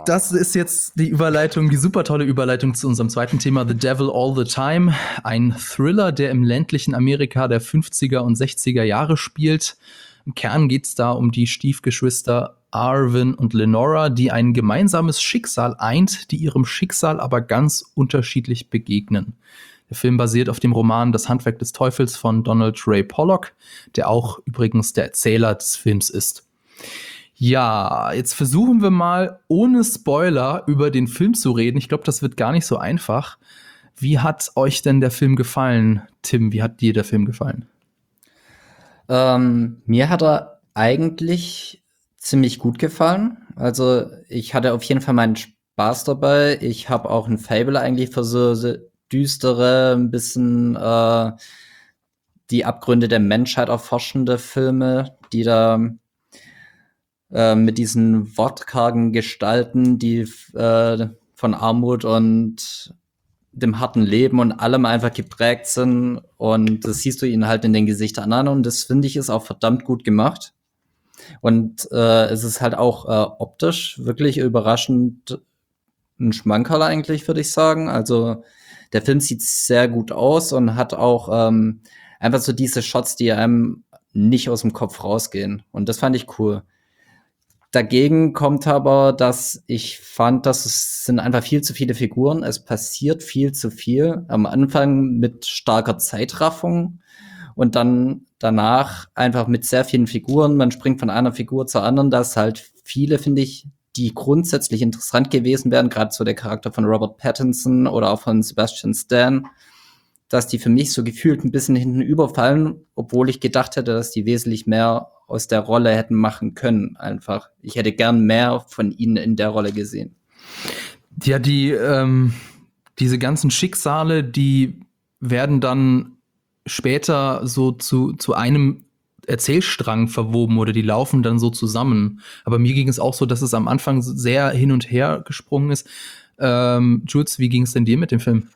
Das ist jetzt die Überleitung, die super tolle Überleitung zu unserem zweiten Thema, The Devil All the Time. Ein Thriller, der im ländlichen Amerika der 50er und 60er Jahre spielt. Im Kern geht es da um die Stiefgeschwister Arvin und Lenora, die ein gemeinsames Schicksal eint, die ihrem Schicksal aber ganz unterschiedlich begegnen. Der Film basiert auf dem Roman Das Handwerk des Teufels von Donald Ray Pollock, der auch übrigens der Erzähler des Films ist. Ja, jetzt versuchen wir mal, ohne Spoiler über den Film zu reden. Ich glaube, das wird gar nicht so einfach. Wie hat euch denn der Film gefallen? Tim, wie hat dir der Film gefallen? Mir hat er eigentlich ziemlich gut gefallen. Also ich hatte auf jeden Fall meinen Spaß dabei. Ich habe auch ein Faible eigentlich für so düstere, ein bisschen die Abgründe der Menschheit erforschende Filme, die da mit diesen wortkargen Gestalten, die von Armut und dem harten Leben und allem einfach geprägt sind. Und das siehst du ihnen halt in den Gesichtern an. Und das, finde ich, ist auch verdammt gut gemacht. Und es ist halt auch optisch wirklich überraschend ein Schmankerl eigentlich, würde ich sagen. Also der Film sieht sehr gut aus und hat auch einfach so diese Shots, die einem nicht aus dem Kopf rausgehen. Und das fand ich cool. Dagegen kommt aber, dass ich fand, dass es sind einfach viel zu viele Figuren. Es passiert viel zu viel. Am Anfang mit starker Zeitraffung und dann danach einfach mit sehr vielen Figuren. Man springt von einer Figur zur anderen. Das halt viele, finde ich, die grundsätzlich interessant gewesen wären, gerade so der Charakter von Robert Pattinson oder auch von Sebastian Stan, dass die für mich so gefühlt ein bisschen hinten überfallen, obwohl ich gedacht hätte, dass die wesentlich mehr aus der Rolle hätten machen können, einfach. Ich hätte gern mehr von ihnen in der Rolle gesehen. Ja, diese ganzen Schicksale, die werden dann später so zu einem Erzählstrang verwoben oder die laufen dann so zusammen. Aber mir ging es auch so, dass es am Anfang sehr hin und her gesprungen ist. Jules, wie ging es denn dir mit dem Film?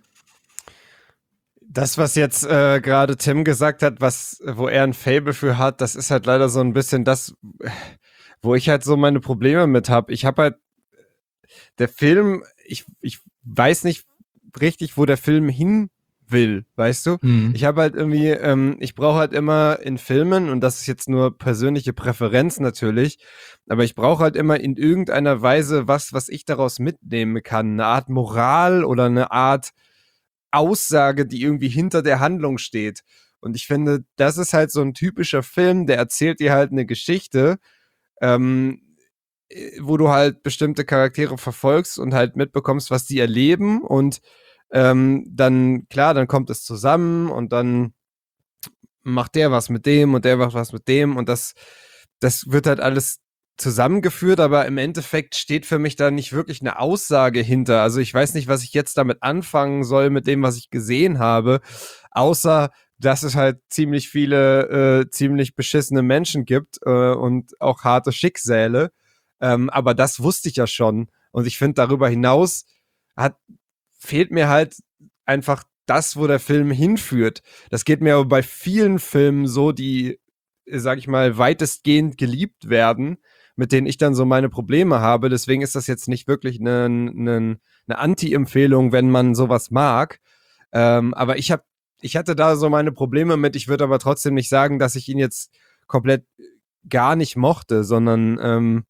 Das, was jetzt gerade Tim gesagt hat, wo er ein Faible für hat, das ist halt leider so ein bisschen das, wo ich halt so meine Probleme mit habe. Ich habe halt, der Film, ich weiß nicht richtig, wo der Film hin will, weißt du? Ich habe halt irgendwie, ich brauche halt immer in Filmen, und das ist jetzt nur persönliche Präferenz natürlich, aber ich brauche halt immer in irgendeiner Weise was ich daraus mitnehmen kann. Eine Art Moral oder eine Art Aussage, die irgendwie hinter der Handlung steht. Und ich finde, das ist halt so ein typischer Film, der erzählt dir halt eine Geschichte, wo du halt bestimmte Charaktere verfolgst und halt mitbekommst, was die erleben, und dann kommt es zusammen und dann macht der was mit dem und der macht was mit dem, und das wird halt alles zusammengeführt, aber im Endeffekt steht für mich da nicht wirklich eine Aussage hinter. Also ich weiß nicht, was ich jetzt damit anfangen soll, mit dem, was ich gesehen habe, außer, dass es halt ziemlich viele, ziemlich beschissene Menschen gibt und auch harte Schicksale. Aber das wusste ich ja schon. Und ich finde, darüber hinaus fehlt mir halt einfach das, wo der Film hinführt. Das geht mir aber bei vielen Filmen so, die, sag ich mal, weitestgehend geliebt werden, mit denen ich dann so meine Probleme habe. Deswegen ist das jetzt nicht wirklich eine Anti-Empfehlung, wenn man sowas mag. Aber ich hatte da so meine Probleme mit. Ich würde aber trotzdem nicht sagen, dass ich ihn jetzt komplett gar nicht mochte, sondern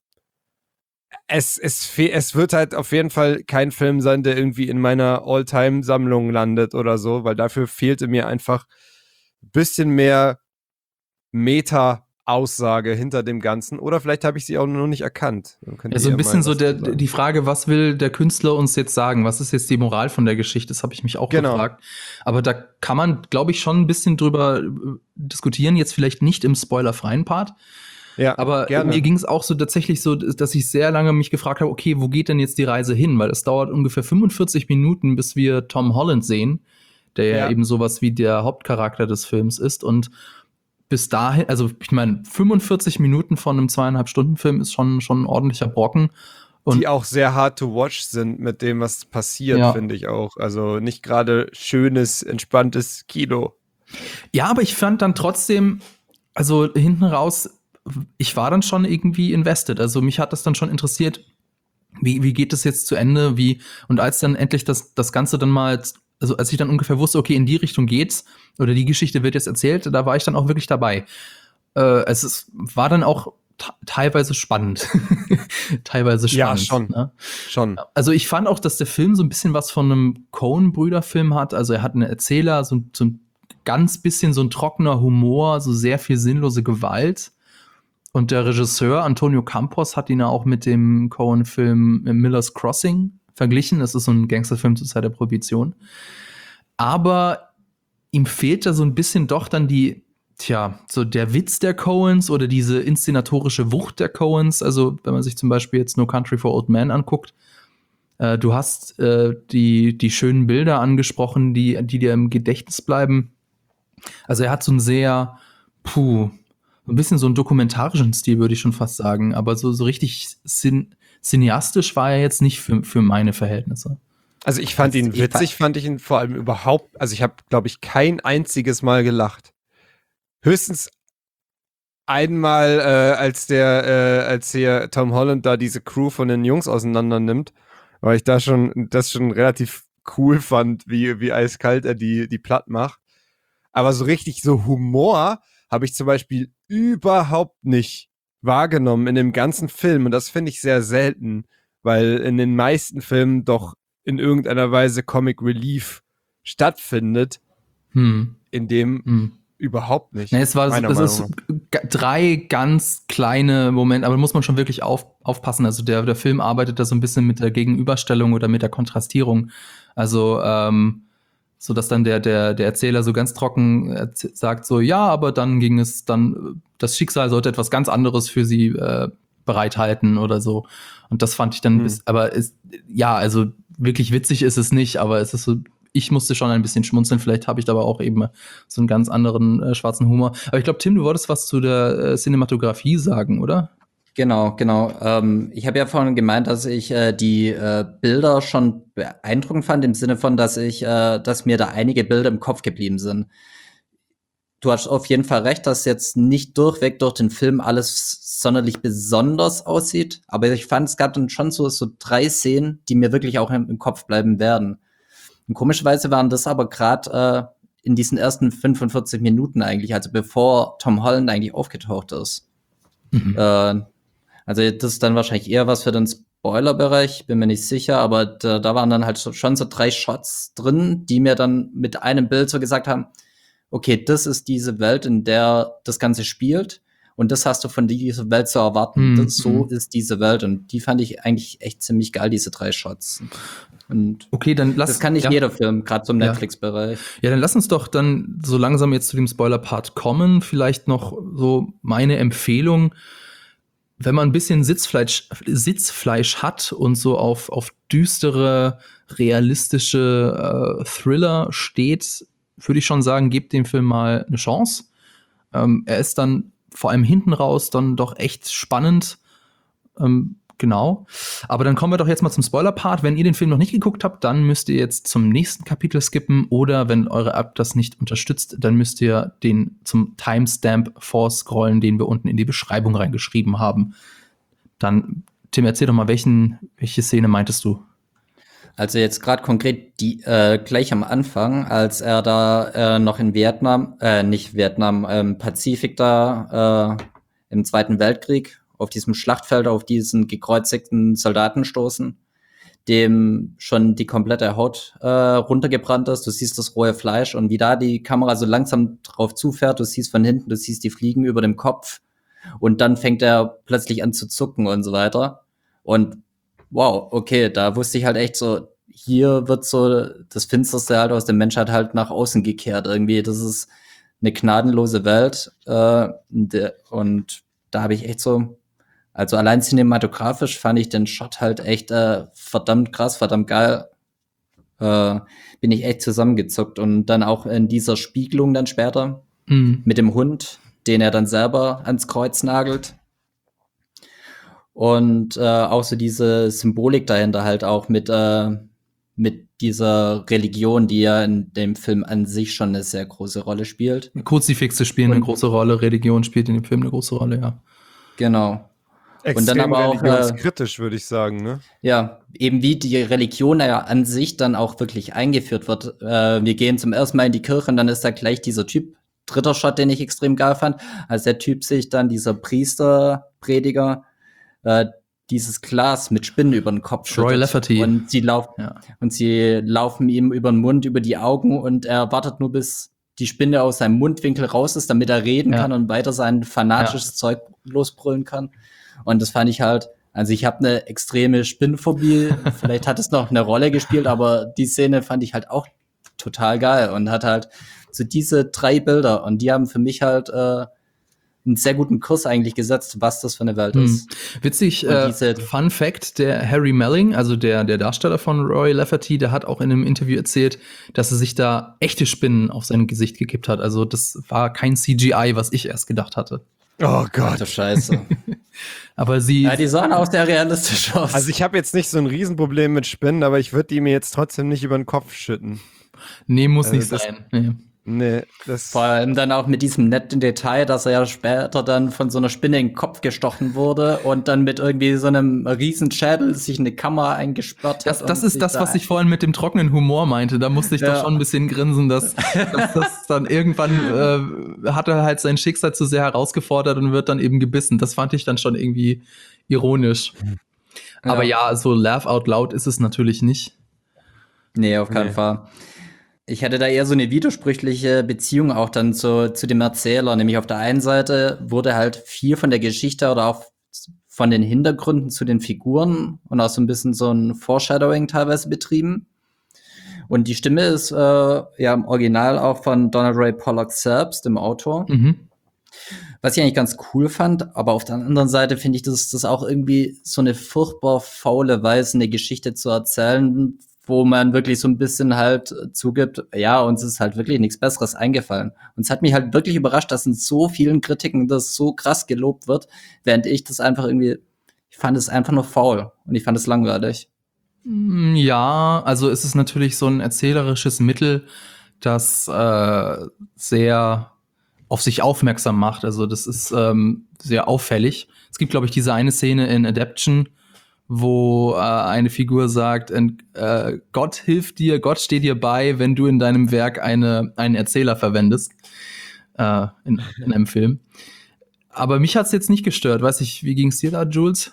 es wird halt auf jeden Fall kein Film sein, der irgendwie in meiner All-Time-Sammlung landet oder so, weil dafür fehlte mir einfach ein bisschen mehr Meta-Aussage hinter dem Ganzen. Oder vielleicht habe ich sie auch noch nicht erkannt. Ja, so ein bisschen so die Frage, was will der Künstler uns jetzt sagen? Was ist jetzt die Moral von der Geschichte? Das habe ich mich auch gefragt. Aber da kann man, glaube ich, schon ein bisschen drüber diskutieren. Jetzt vielleicht nicht im spoilerfreien Part. Ja, aber gerne. Mir ging es auch so tatsächlich so, dass ich sehr lange mich gefragt habe, okay, wo geht denn jetzt die Reise hin? Weil es dauert ungefähr 45 Minuten, bis wir Tom Holland sehen, der ja eben sowas wie der Hauptcharakter des Films ist. Und bis dahin, also ich meine, 45 Minuten von einem 2,5-Stunden-Film ist schon ein ordentlicher Brocken. Und die auch sehr hard to watch sind mit dem, was passiert, finde ich auch. Also nicht gerade schönes, entspanntes Kino. Ja, aber ich fand dann trotzdem, also hinten raus, ich war dann schon irgendwie invested. Also mich hat das dann schon interessiert, Wie geht es jetzt zu Ende? Und als dann endlich das Ganze dann mal, also als ich dann ungefähr wusste, okay, in die Richtung geht's, oder die Geschichte wird jetzt erzählt, da war ich dann auch wirklich dabei. War dann auch teilweise spannend. Teilweise spannend. Ja, schon. Ne? Schon. Also ich fand auch, dass der Film so ein bisschen was von einem Coen-Brüder-Film hat. Also er hat einen Erzähler, so ein ganz bisschen so ein trockener Humor, so sehr viel sinnlose Gewalt. Und der Regisseur Antonio Campos hat ihn ja auch mit dem Coen-Film Miller's Crossing verglichen. Das ist so ein Gangsterfilm zur Zeit der Prohibition. Aber ihm fehlt da so ein bisschen doch dann so der Witz der Coens oder diese inszenatorische Wucht der Coens. Also wenn man sich zum Beispiel jetzt No Country for Old Men anguckt, du hast die schönen Bilder angesprochen, die dir im Gedächtnis bleiben. Also er hat so einen sehr, ein bisschen so einen dokumentarischen Stil, würde ich schon fast sagen. Aber so richtig cineastisch war er jetzt nicht für meine Verhältnisse. Also ich fand ihn witzig, fand ich ihn vor allem überhaupt, also ich habe, glaube ich, kein einziges Mal gelacht. Höchstens einmal, als hier Tom Holland da diese Crew von den Jungs auseinander nimmt, weil ich das schon relativ cool fand, wie eiskalt er die platt macht. Aber so richtig so Humor habe ich zum Beispiel überhaupt nicht wahrgenommen in dem ganzen Film. Und das finde ich sehr selten, weil in den meisten Filmen doch in irgendeiner Weise Comic Relief stattfindet. In dem überhaupt nicht. Nee, es ist 3 ganz kleine Momente, aber da muss man schon wirklich aufpassen. Also der Film arbeitet da so ein bisschen mit der Gegenüberstellung oder mit der Kontrastierung. Also so dass dann der Erzähler so ganz trocken sagt so, ja, aber dann das Schicksal sollte etwas ganz anderes für sie bereithalten oder so. Und das fand ich dann also wirklich witzig ist es nicht, aber es ist so, ich musste schon ein bisschen schmunzeln, vielleicht habe ich da aber auch eben so einen ganz anderen schwarzen Humor. Aber ich glaube, Tim, du wolltest was zu der Cinematografie sagen, oder? Genau. Ich habe ja vorhin gemeint, dass ich die Bilder schon beeindruckend fand, im Sinne von, dass mir da einige Bilder im Kopf geblieben sind. Du hast auf jeden Fall recht, dass jetzt nicht durchweg durch den Film alles sonderlich besonders aussieht, aber ich fand, es gab dann schon so 3 Szenen, die mir wirklich auch im Kopf bleiben werden. Und komischerweise waren das aber gerade in diesen ersten 45 Minuten eigentlich, also bevor Tom Holland eigentlich aufgetaucht ist. Also das ist dann wahrscheinlich eher was für den Spoiler-Bereich, bin mir nicht sicher, aber da waren dann halt schon so 3 Shots drin, die mir dann mit einem Bild so gesagt haben, okay, das ist diese Welt, in der das Ganze spielt und das hast du von dieser Welt zu erwarten. So ist diese Welt und die fand ich eigentlich echt ziemlich geil, diese 3 Shots. Und okay, dann das kann nicht jeder Film, gerade zum Netflix-Bereich. Ja, dann lass uns doch dann so langsam jetzt zu dem Spoiler-Part kommen. Vielleicht noch so meine Empfehlung, wenn man ein bisschen Sitzfleisch hat und so auf düstere, realistische Thriller steht, würde ich schon sagen, gebt dem Film mal eine Chance. Er ist dann vor allem hinten raus dann doch echt spannend. Genau. Aber dann kommen wir doch jetzt mal zum Spoiler-Part. Wenn ihr den Film noch nicht geguckt habt, dann müsst ihr jetzt zum nächsten Kapitel skippen. Oder wenn eure App das nicht unterstützt, dann müsst ihr den zum Timestamp vorscrollen, den wir unten in die Beschreibung reingeschrieben haben. Dann, Tim, erzähl doch mal, welche Szene meintest du? Also jetzt gerade konkret gleich am Anfang, als er da noch in Pazifik da im Zweiten Weltkrieg auf diesem Schlachtfeld auf diesen gekreuzigten Soldaten stoßen, dem schon die komplette Haut runtergebrannt ist. Du siehst das rohe Fleisch und wie da die Kamera so langsam drauf zufährt. Du siehst von hinten, du siehst die Fliegen über dem Kopf und dann fängt er plötzlich an zu zucken und so weiter. Und wow, okay, da wusste ich halt echt so, hier wird so das Finsterste halt aus der Menschheit halt nach außen gekehrt irgendwie. Das ist eine gnadenlose Welt und da habe ich echt so, also allein cinematografisch fand ich den Shot halt echt verdammt krass, verdammt geil. Bin ich echt zusammengezuckt und dann auch in dieser Spiegelung dann später mit dem Hund, den er dann selber ans Kreuz nagelt. Und auch so diese Symbolik dahinter halt auch mit dieser Religion, die ja in dem Film an sich schon eine sehr große Rolle spielt. Kruzifixe spielen eine große Rolle, Religion spielt in dem Film eine große Rolle, ja. Genau. Extrem und dann aber auch religionskritisch, würde ich sagen, ne? Ja, eben wie die Religion ja an sich dann auch wirklich eingeführt wird. Wir gehen zum ersten Mal in die Kirche und dann ist da gleich dieser Typ, dritter Shot, den ich extrem geil fand, als der Typ sich dann, dieser Prediger, dieses Glas mit Spinnen über den Kopf Roy Lafferty. Und sie laufen ihm über den Mund, über die Augen und er wartet nur, bis die Spinne aus seinem Mundwinkel raus ist, damit er reden kann und weiter sein fanatisches Zeug losbrüllen kann. Und das fand ich halt, also ich habe eine extreme Spinnenphobie, vielleicht hat es noch eine Rolle gespielt, aber die Szene fand ich halt auch total geil und hat halt so diese 3 Bilder und die haben für mich halt einen sehr guten Kurs eigentlich gesetzt, was das für eine Welt ist. Witzig, Fun Fact, der Harry Melling, also der Darsteller von Roy Lafferty, der hat auch in einem Interview erzählt, dass er sich da echte Spinnen auf sein Gesicht gekippt hat. Also das war kein CGI, was ich erst gedacht hatte. Oh Gott. Ach, Scheiße. Aber die sahen auch sehr realistisch aus. Also ich habe jetzt nicht so ein Riesenproblem mit Spinnen, aber ich würde die mir jetzt trotzdem nicht über den Kopf schütten. Nee, muss nicht sein. Nee, das vor allem dann auch mit diesem netten Detail, dass er ja später dann von so einer Spinne in den Kopf gestochen wurde und dann mit irgendwie so einem riesen Schädel sich eine Kamera eingesperrt hat. Das ist das, was ich vorhin mit dem trockenen Humor meinte. Da musste ich doch schon ein bisschen grinsen, dass das dann irgendwann hat er halt sein Schicksal zu sehr herausgefordert und wird dann eben gebissen. Das fand ich dann schon irgendwie ironisch. Ja. Aber ja, so laugh out loud ist es natürlich nicht. Nee, auf keinen Fall. Ich hatte da eher so eine widersprüchliche Beziehung auch dann zu dem Erzähler. Nämlich auf der einen Seite wurde halt viel von der Geschichte oder auch von den Hintergründen zu den Figuren und auch so ein bisschen so ein Foreshadowing teilweise betrieben. Und die Stimme ist ja im Original auch von Donald Ray Pollock selbst, dem Autor. Was ich eigentlich ganz cool fand, aber auf der anderen Seite finde ich, dass das auch irgendwie so eine furchtbar faule Weise, eine Geschichte zu erzählen, wo man wirklich so ein bisschen halt zugibt, ja, uns ist halt wirklich nichts Besseres eingefallen. Und es hat mich halt wirklich überrascht, dass in so vielen Kritiken das so krass gelobt wird, während ich das einfach irgendwie, ich fand es einfach nur faul und ich fand es langweilig. Ja, also es ist natürlich so ein erzählerisches Mittel, das sehr auf sich aufmerksam macht. Also das ist sehr auffällig. Es gibt, glaube ich, diese eine Szene in Adaption, wo eine Figur sagt, Gott hilft dir, Gott steht dir bei, wenn du in deinem Werk einen Erzähler verwendest. In einem Film. Aber mich hat's jetzt nicht gestört. Weiß ich, wie ging's dir da, Jules?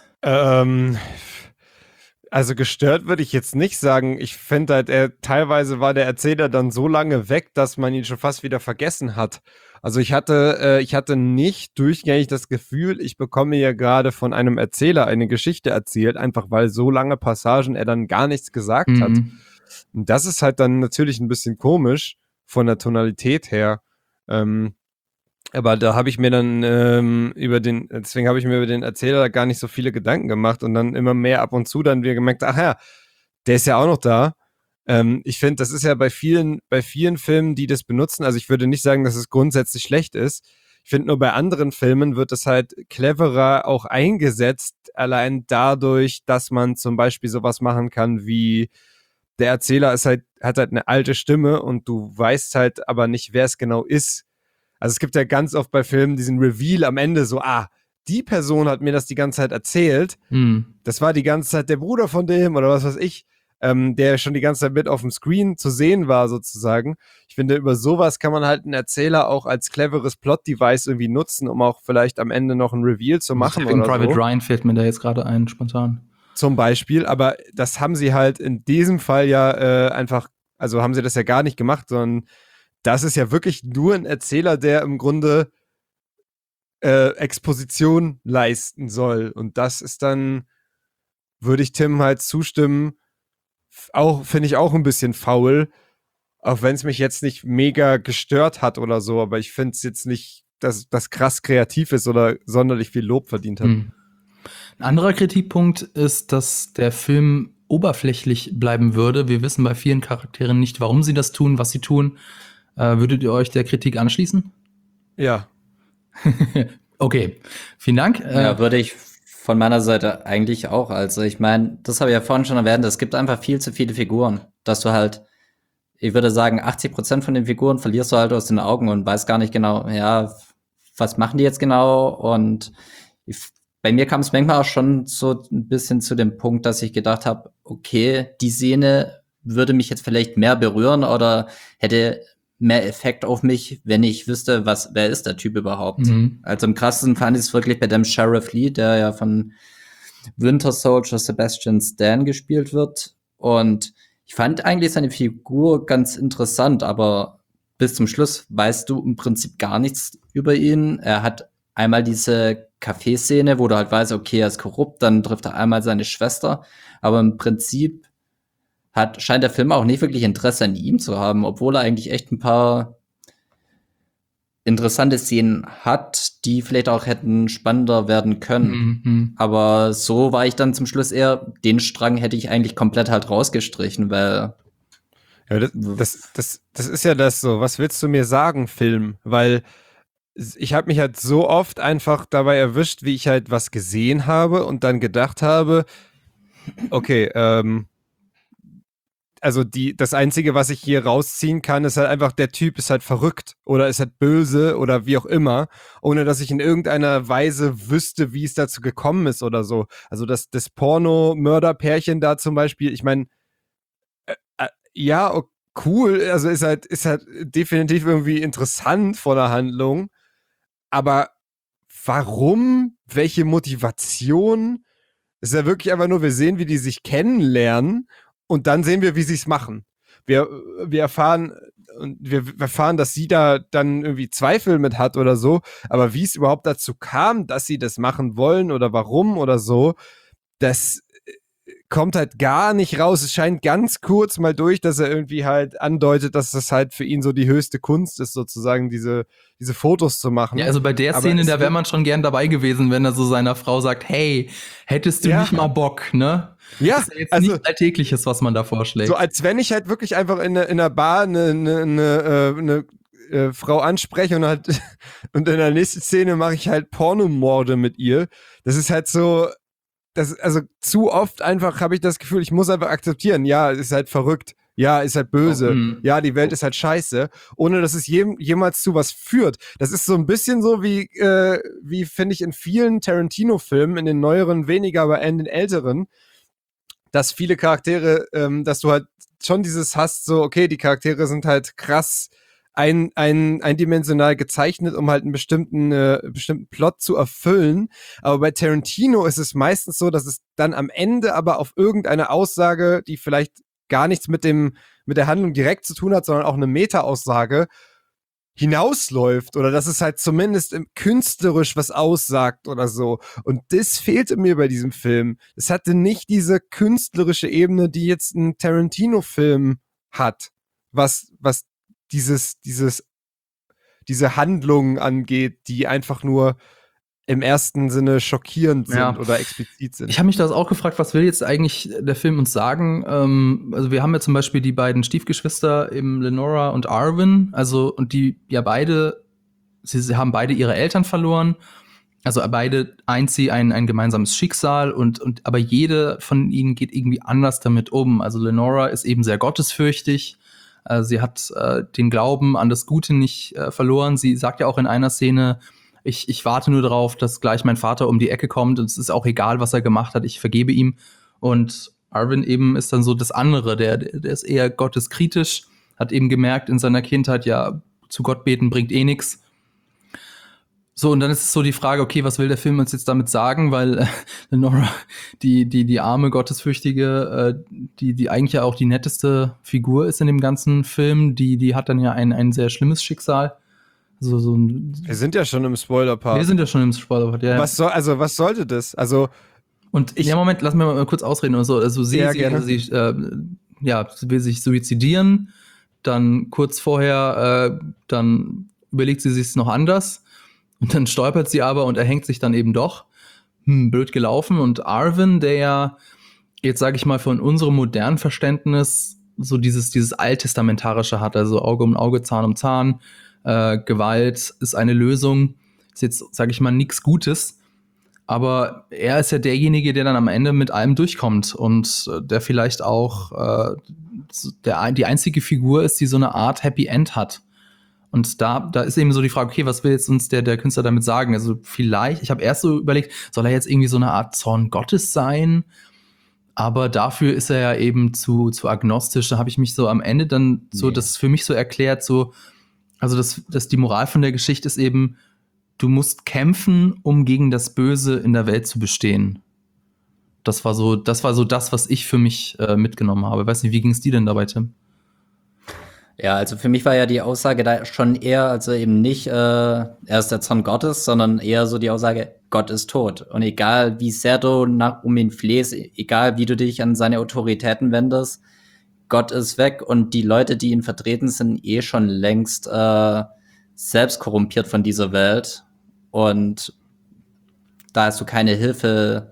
Also gestört würde ich jetzt nicht sagen. Ich finde halt, teilweise war der Erzähler dann so lange weg, dass man ihn schon fast wieder vergessen hat. Also ich hatte nicht durchgängig das Gefühl, ich bekomme ja gerade von einem Erzähler eine Geschichte erzählt, einfach weil so lange Passagen er dann gar nichts gesagt hat. Und das ist halt dann natürlich ein bisschen komisch von der Tonalität her. Aber da habe ich mir dann deswegen habe ich mir über den Erzähler gar nicht so viele Gedanken gemacht und dann immer mehr ab und zu dann wieder gemerkt, ach ja, der ist ja auch noch da. Ich finde, das ist ja bei vielen Filmen, die das benutzen, also ich würde nicht sagen, dass es grundsätzlich schlecht ist. Ich finde nur bei anderen Filmen wird es halt cleverer auch eingesetzt, allein dadurch, dass man zum Beispiel sowas machen kann wie der Erzähler hat halt eine alte Stimme und du weißt halt aber nicht, wer es genau ist. Also es gibt ja ganz oft bei Filmen diesen Reveal am Ende so, die Person hat mir das die ganze Zeit erzählt. Das war die ganze Zeit der Bruder von dem oder was weiß ich. Der schon die ganze Zeit mit auf dem Screen zu sehen war, sozusagen. Ich finde, über sowas kann man halt einen Erzähler auch als cleveres Plot-Device irgendwie nutzen, um auch vielleicht am Ende noch ein Reveal zu machen oder so. Private Ryan fällt mir da jetzt gerade ein, spontan. Zum Beispiel, aber das haben sie halt in diesem Fall ja einfach, also haben sie das ja gar nicht gemacht, sondern das ist ja wirklich nur ein Erzähler, der im Grunde Exposition leisten soll. Und das ist dann, würde ich Tim halt zustimmen, finde ich auch ein bisschen faul, auch wenn es mich jetzt nicht mega gestört hat oder so, aber ich finde es jetzt nicht, dass das krass kreativ ist oder sonderlich viel Lob verdient hat. Ein anderer Kritikpunkt ist, dass der Film oberflächlich bleiben würde. Wir wissen bei vielen Charakteren nicht, warum sie das tun, was sie tun. Würdet ihr euch der Kritik anschließen? Ja. Okay, vielen Dank. Ja, würde ich von meiner Seite eigentlich auch. Also ich meine, das habe ich ja vorhin schon erwähnt, es gibt einfach viel zu viele Figuren, dass du halt, ich würde sagen, 80% von den Figuren verlierst du halt aus den Augen und weißt gar nicht genau, ja, was machen die jetzt genau? Und bei mir kam es manchmal auch schon so ein bisschen zu dem Punkt, dass ich gedacht habe, okay, die Szene würde mich jetzt vielleicht mehr berühren oder hätte mehr Effekt auf mich, wenn ich wüsste, wer ist der Typ überhaupt. Also am krassesten fand ich es wirklich bei dem Sheriff Lee, der ja von Winter Soldier Sebastian Stan gespielt wird. Und ich fand eigentlich seine Figur ganz interessant, aber bis zum Schluss weißt du im Prinzip gar nichts über ihn. Er hat einmal diese Café-Szene, wo du halt weißt, okay, er ist korrupt, dann trifft er einmal seine Schwester, aber im Prinzip scheint der Film auch nicht wirklich Interesse an ihm zu haben, obwohl er eigentlich echt ein paar interessante Szenen hat, die vielleicht auch hätten spannender werden können. Aber so war ich dann zum Schluss eher, den Strang hätte ich eigentlich komplett halt rausgestrichen, weil ja, das ist ja das so. Was willst du mir sagen, Film? Weil ich habe mich halt so oft einfach dabei erwischt, wie ich halt was gesehen habe und dann gedacht habe, okay, also das Einzige, was ich hier rausziehen kann, ist halt einfach, der Typ ist halt verrückt oder ist halt böse oder wie auch immer, ohne dass ich in irgendeiner Weise wüsste, wie es dazu gekommen ist oder so. Also das Porno-Mörder-Pärchen da zum Beispiel, ich meine, ja, cool, also ist halt definitiv irgendwie interessant von der Handlung, aber warum? Welche Motivation? Es ist ja wirklich einfach nur, wir sehen, wie die sich kennenlernen und dann sehen wir, wie sie es machen. Wir erfahren, dass sie da dann irgendwie Zweifel mit hat oder so, aber wie es überhaupt dazu kam, dass sie das machen wollen oder warum oder so, das kommt halt gar nicht raus. Es scheint ganz kurz mal durch, dass er irgendwie halt andeutet, dass das halt für ihn so die höchste Kunst ist, sozusagen diese Fotos zu machen. Ja, also bei der Szene, da wäre man schon gern dabei gewesen, wenn er so seiner Frau sagt, hey, hättest du nicht mal Bock, ne? Ja, das ist ja jetzt also nichts Alltägliches, was man da vorschlägt. So als wenn ich halt wirklich einfach in einer Bar eine Frau anspreche und in der nächsten Szene mache ich halt Pornomorde mit ihr. Das ist halt so, also zu oft einfach habe ich das Gefühl, ich muss einfach akzeptieren, ja, ist halt verrückt, ja, ist halt böse, ja, die Welt ist halt scheiße, ohne dass es jemals zu was führt. Das ist so ein bisschen so wie finde ich in vielen Tarantino-Filmen, in den neueren weniger, aber in den älteren, dass viele Charaktere, dass du halt schon dieses hast, so, okay, die Charaktere sind halt krass eindimensional gezeichnet, um halt einen bestimmten Plot zu erfüllen. Aber bei Tarantino ist es meistens so, dass es dann am Ende aber auf irgendeine Aussage, die vielleicht gar nichts mit der Handlung direkt zu tun hat, sondern auch eine Meta-Aussage hinausläuft oder dass es halt zumindest künstlerisch was aussagt oder so. Und das fehlte mir bei diesem Film. Es hatte nicht diese künstlerische Ebene, die jetzt ein Tarantino-Film hat, was diese Handlungen angeht, die einfach nur im ersten Sinne schockierend sind oder explizit sind. Ich habe mich das auch gefragt, was will jetzt eigentlich der Film uns sagen? Also wir haben ja zum Beispiel die beiden Stiefgeschwister, eben Lenora und Arwen, und die ja beide, sie haben beide ihre Eltern verloren, also beide eint sie ein gemeinsames Schicksal aber jede von ihnen geht irgendwie anders damit um. Also Lenora ist eben sehr gottesfürchtig, sie hat den Glauben an das Gute nicht verloren. Sie sagt ja auch in einer Szene, ich warte nur darauf, dass gleich mein Vater um die Ecke kommt und es ist auch egal, was er gemacht hat, ich vergebe ihm. Und Arwen eben ist dann so das andere, der ist eher gotteskritisch, hat eben gemerkt in seiner Kindheit, ja, zu Gott beten bringt eh nix. So, und dann ist es so die Frage, okay, was will der Film uns jetzt damit sagen? Weil Lenora, die arme, gottesfürchtige, die eigentlich ja auch die netteste Figur ist in dem ganzen Film, die hat dann ja ein sehr schlimmes Schicksal. Wir sind ja schon im Spoiler-Part. Ja. Was sollte das? Also Moment, lass mir mal kurz ausreden oder so. Also sie will sich suizidieren, dann kurz vorher, dann überlegt sie sich noch anders und dann stolpert sie aber und erhängt sich dann eben doch. Blöd gelaufen. Und Arwen, der ja, jetzt sage ich mal, von unserem modernen Verständnis so dieses Alttestamentarische hat, also Auge um Auge, Zahn um Zahn, Gewalt ist eine Lösung, ist jetzt, sage ich mal, nichts Gutes, aber er ist ja derjenige, der dann am Ende mit allem durchkommt und der vielleicht auch die einzige Figur ist, die so eine Art Happy End hat. Und da ist eben so die Frage, okay, was will jetzt uns der Künstler damit sagen? Also vielleicht, ich habe erst so überlegt, soll er jetzt irgendwie so eine Art Zorn Gottes sein? Aber dafür ist er ja eben zu agnostisch. Da habe ich mich so am Ende dann so, das für mich so erklärt, so, also dass die Moral von der Geschichte ist eben, du musst kämpfen, um gegen das Böse in der Welt zu bestehen. Das war so das, was ich für mich mitgenommen habe. Weiß nicht, wie ging es dir denn dabei, Tim? Ja, also für mich war ja die Aussage da schon eher, also eben nicht, er ist der Zorn Gottes, sondern eher so die Aussage, Gott ist tot. Und egal wie sehr du um ihn flehst, egal wie du dich an seine Autoritäten wendest, Gott ist weg und die Leute, die ihn vertreten, sind schon längst selbst korrumpiert von dieser Welt. Und da hast du keine Hilfe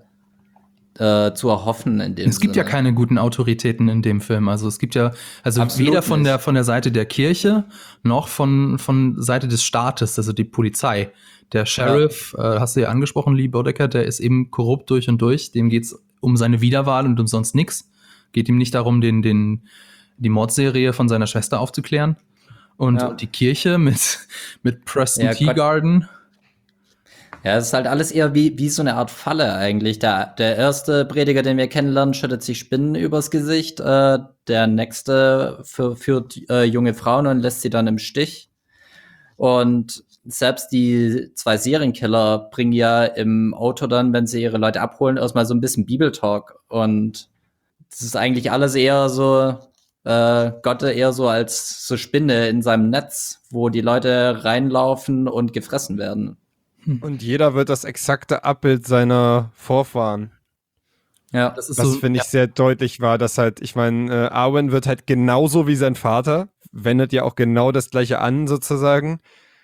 zu erhoffen in dem Sinne. Es gibt ja keine guten Autoritäten in dem Film. Also es gibt ja, Absolut weder von der Seite der Kirche noch von Seite des Staates, also die Polizei. Der Sheriff, hast du ja angesprochen, Lee Bodecker, der ist eben korrupt durch und durch. Dem geht's um seine Wiederwahl und um sonst nichts. Geht ihm nicht darum, die Mordserie von seiner Schwester aufzuklären. Und die Kirche mit Preston Teagarden. Ja, es ist halt alles eher wie so eine Art Falle eigentlich. Der erste Prediger, den wir kennenlernen, schüttet sich Spinnen übers Gesicht. Der nächste führt junge Frauen und lässt sie dann im Stich. Und selbst die 2 Serienkiller bringen ja im Auto dann, wenn sie ihre Leute abholen, erstmal so ein bisschen Bibeltalk. Und das ist eigentlich alles eher so, Gott eher so als so Spinne in seinem Netz, wo die Leute reinlaufen und gefressen werden. Und jeder wird das exakte Abbild seiner Vorfahren. Ja, das ist was, finde ich, sehr deutlich war, dass halt, ich meine, Arwen wird halt genauso wie sein Vater, wendet ja auch genau das Gleiche an, sozusagen.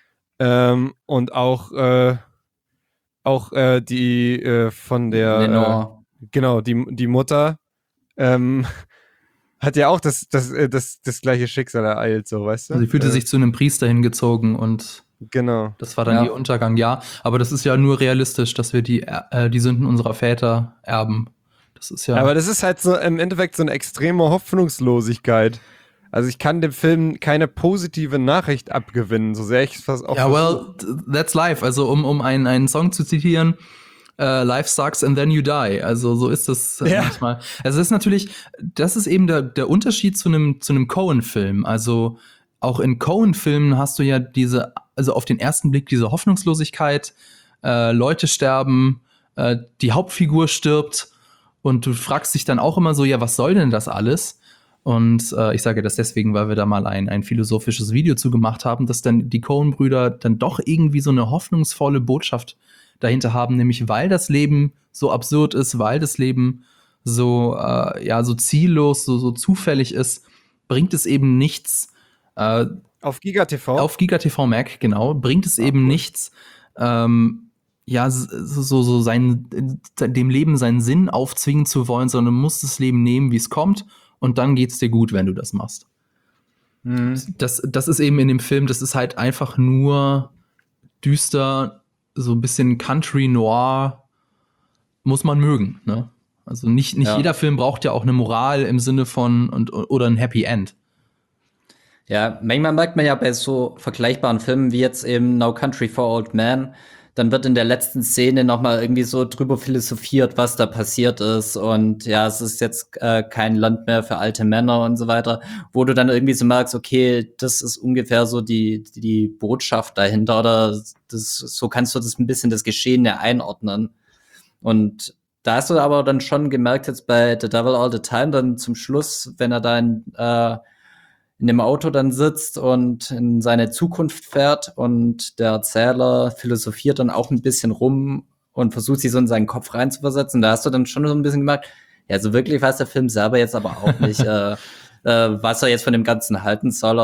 Und auch die von der genau, die Mutter hat ja auch das gleiche Schicksal ereilt, so, weißt du? Sie fühlte sich zu einem Priester hingezogen und genau. Das war dann ihr Untergang, ja. Aber das ist ja nur realistisch, dass wir die Sünden unserer Väter erben. Das ist ja. Aber das ist halt so im Endeffekt so eine extreme Hoffnungslosigkeit. Also ich kann dem Film keine positive Nachricht abgewinnen, so sehr ich es fast auch. Ja, well, that's life. Also um einen Song zu zitieren, life sucks and then you die. Also so ist das manchmal. Also das ist eben der Unterschied zu einem Coen-Film. Also auch in Coen-Filmen hast du ja also auf den ersten Blick diese Hoffnungslosigkeit, Leute sterben, die Hauptfigur stirbt und du fragst dich dann auch immer so, ja, was soll denn das alles? Und ich sage das deswegen, weil wir da mal ein philosophisches Video zu gemacht haben, dass dann die Coen-Brüder dann doch irgendwie so eine hoffnungsvolle Botschaft dahinter haben, nämlich weil das Leben so absurd ist, weil das Leben so so ziellos, so zufällig ist, bringt es eben nichts. Auf GigaTV? Auf GigaTV Mac, genau, bringt es eben nichts, dem Leben seinen Sinn aufzwingen zu wollen, sondern muss das Leben nehmen, wie es kommt, und dann geht's dir gut, wenn du das machst. Mhm. Das ist eben in dem Film, das ist halt einfach nur düster, so ein bisschen Country Noir, muss man mögen, ne? Also nicht jeder Film braucht ja auch eine Moral im Sinne von oder ein Happy End. Ja, manchmal merkt man ja bei so vergleichbaren Filmen wie jetzt eben No Country for Old Men, dann wird in der letzten Szene nochmal irgendwie so drüber philosophiert, was da passiert ist. Und ja, es ist jetzt kein Land mehr für alte Männer und so weiter, wo du dann irgendwie so merkst, okay, das ist ungefähr so die Botschaft dahinter, oder so kannst du das ein bisschen das Geschehene einordnen. Und da hast du aber dann schon gemerkt, jetzt bei The Devil All the Time, dann zum Schluss, wenn er da in dem Auto dann sitzt und in seine Zukunft fährt und der Erzähler philosophiert dann auch ein bisschen rum und versucht, sich so in seinen Kopf reinzuversetzen. Da hast du dann schon so ein bisschen gemerkt, ja, so wirklich weiß der Film selber jetzt aber auch nicht, was er jetzt von dem Ganzen halten soll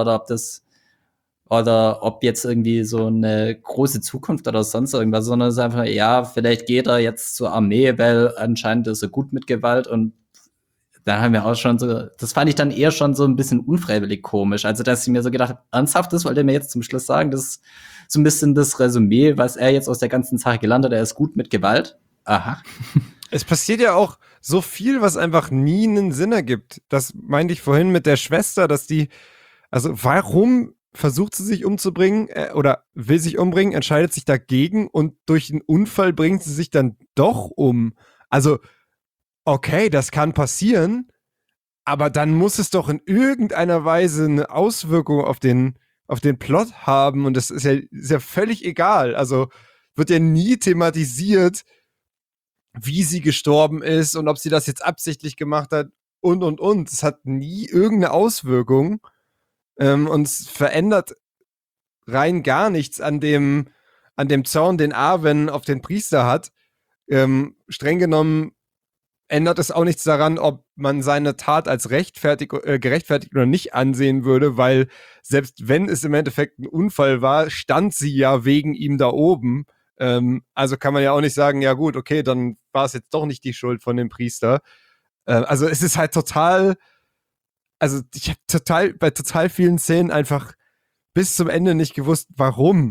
oder ob jetzt irgendwie so eine große Zukunft oder sonst irgendwas, sondern es ist einfach, ja, vielleicht geht er jetzt zur Armee, weil anscheinend ist er gut mit Gewalt, und da haben wir auch schon so, das fand ich dann eher schon so ein bisschen unfreiwillig komisch. Also, dass ich mir so gedacht habe, ernsthaft, das wollte er mir jetzt zum Schluss sagen, das ist so ein bisschen das Resümee, was er jetzt aus der ganzen Sache gelernt hat, er ist gut mit Gewalt. Aha. Es passiert ja auch so viel, was einfach nie einen Sinn ergibt. Das meinte ich vorhin mit der Schwester, dass also warum versucht sie sich umzubringen oder will sich umbringen, entscheidet sich dagegen und durch einen Unfall bringt sie sich dann doch um. Also, okay, das kann passieren, aber dann muss es doch in irgendeiner Weise eine Auswirkung auf den Plot haben und das ist ja völlig egal. Also wird ja nie thematisiert, wie sie gestorben ist und ob sie das jetzt absichtlich gemacht hat und. Es hat nie irgendeine Auswirkung und es verändert rein gar nichts an dem Zorn, den Arwen auf den Priester hat. Streng genommen ändert es auch nichts daran, ob man seine Tat als gerechtfertigt oder nicht ansehen würde, weil selbst wenn es im Endeffekt ein Unfall war, stand sie ja wegen ihm da oben. Also kann man ja auch nicht sagen, ja gut, okay, dann war es jetzt doch nicht die Schuld von dem Priester. Also es ist halt total, also ich habe bei total vielen Szenen einfach bis zum Ende nicht gewusst, warum.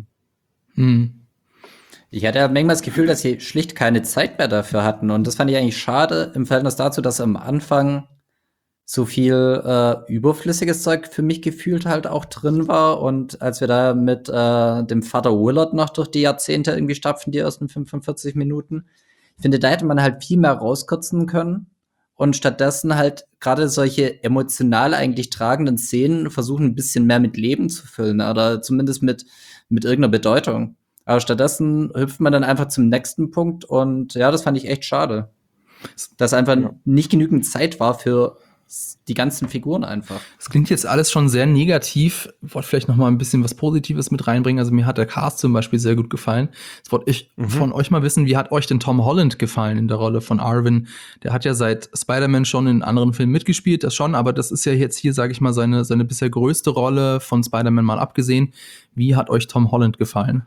Ich hatte ja manchmal das Gefühl, dass sie schlicht keine Zeit mehr dafür hatten. Und das fand ich eigentlich schade im Verhältnis dazu, dass am Anfang so viel überflüssiges Zeug für mich gefühlt halt auch drin war. Und als wir da mit dem Vater Willard noch durch die Jahrzehnte irgendwie stapfen, die ersten 45 Minuten, ich finde, da hätte man halt viel mehr rauskürzen können. Und stattdessen halt gerade solche emotional eigentlich tragenden Szenen versuchen, ein bisschen mehr mit Leben zu füllen oder zumindest mit irgendeiner Bedeutung. Aber stattdessen hüpft man dann einfach zum nächsten Punkt und ja, das fand ich echt schade. Dass einfach nicht genügend Zeit war für die ganzen Figuren einfach. Es klingt jetzt alles schon sehr negativ. Ich wollte vielleicht noch mal ein bisschen was Positives mit reinbringen. Also mir hat der Cast zum Beispiel sehr gut gefallen. Jetzt wollte ich von euch mal wissen, wie hat euch denn Tom Holland gefallen in der Rolle von Arwen? Der hat ja seit Spider-Man schon in anderen Filmen mitgespielt, das schon, aber das ist ja jetzt hier, sage ich mal, seine bisher größte Rolle von Spider-Man mal abgesehen. Wie hat euch Tom Holland gefallen?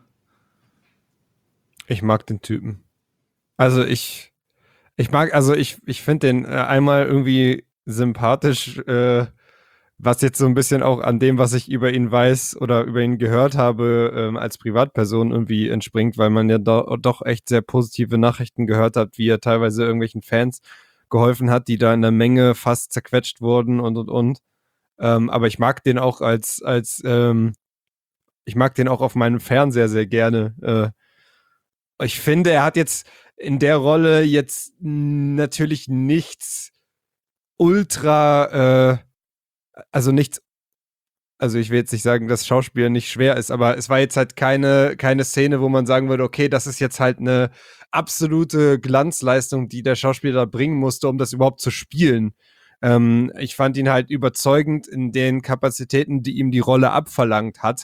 Ich mag den Typen. Also ich finde den einmal irgendwie sympathisch, was jetzt so ein bisschen auch an dem, was ich über ihn weiß oder über ihn gehört habe, als Privatperson irgendwie entspringt, weil man ja doch echt sehr positive Nachrichten gehört hat, wie er teilweise irgendwelchen Fans geholfen hat, die da in der Menge fast zerquetscht wurden und. Aber ich mag den auch ich mag den auch auf meinem Fernseher sehr gerne. Ich finde, er hat jetzt in der Rolle jetzt natürlich nichts ultra, also ich will jetzt nicht sagen, dass Schauspiel nicht schwer ist, aber es war jetzt halt keine Szene, wo man sagen würde, okay, das ist jetzt halt eine absolute Glanzleistung, die der Schauspieler da bringen musste, um das überhaupt zu spielen. Ich fand ihn halt überzeugend in den Kapazitäten, die ihm die Rolle abverlangt hat.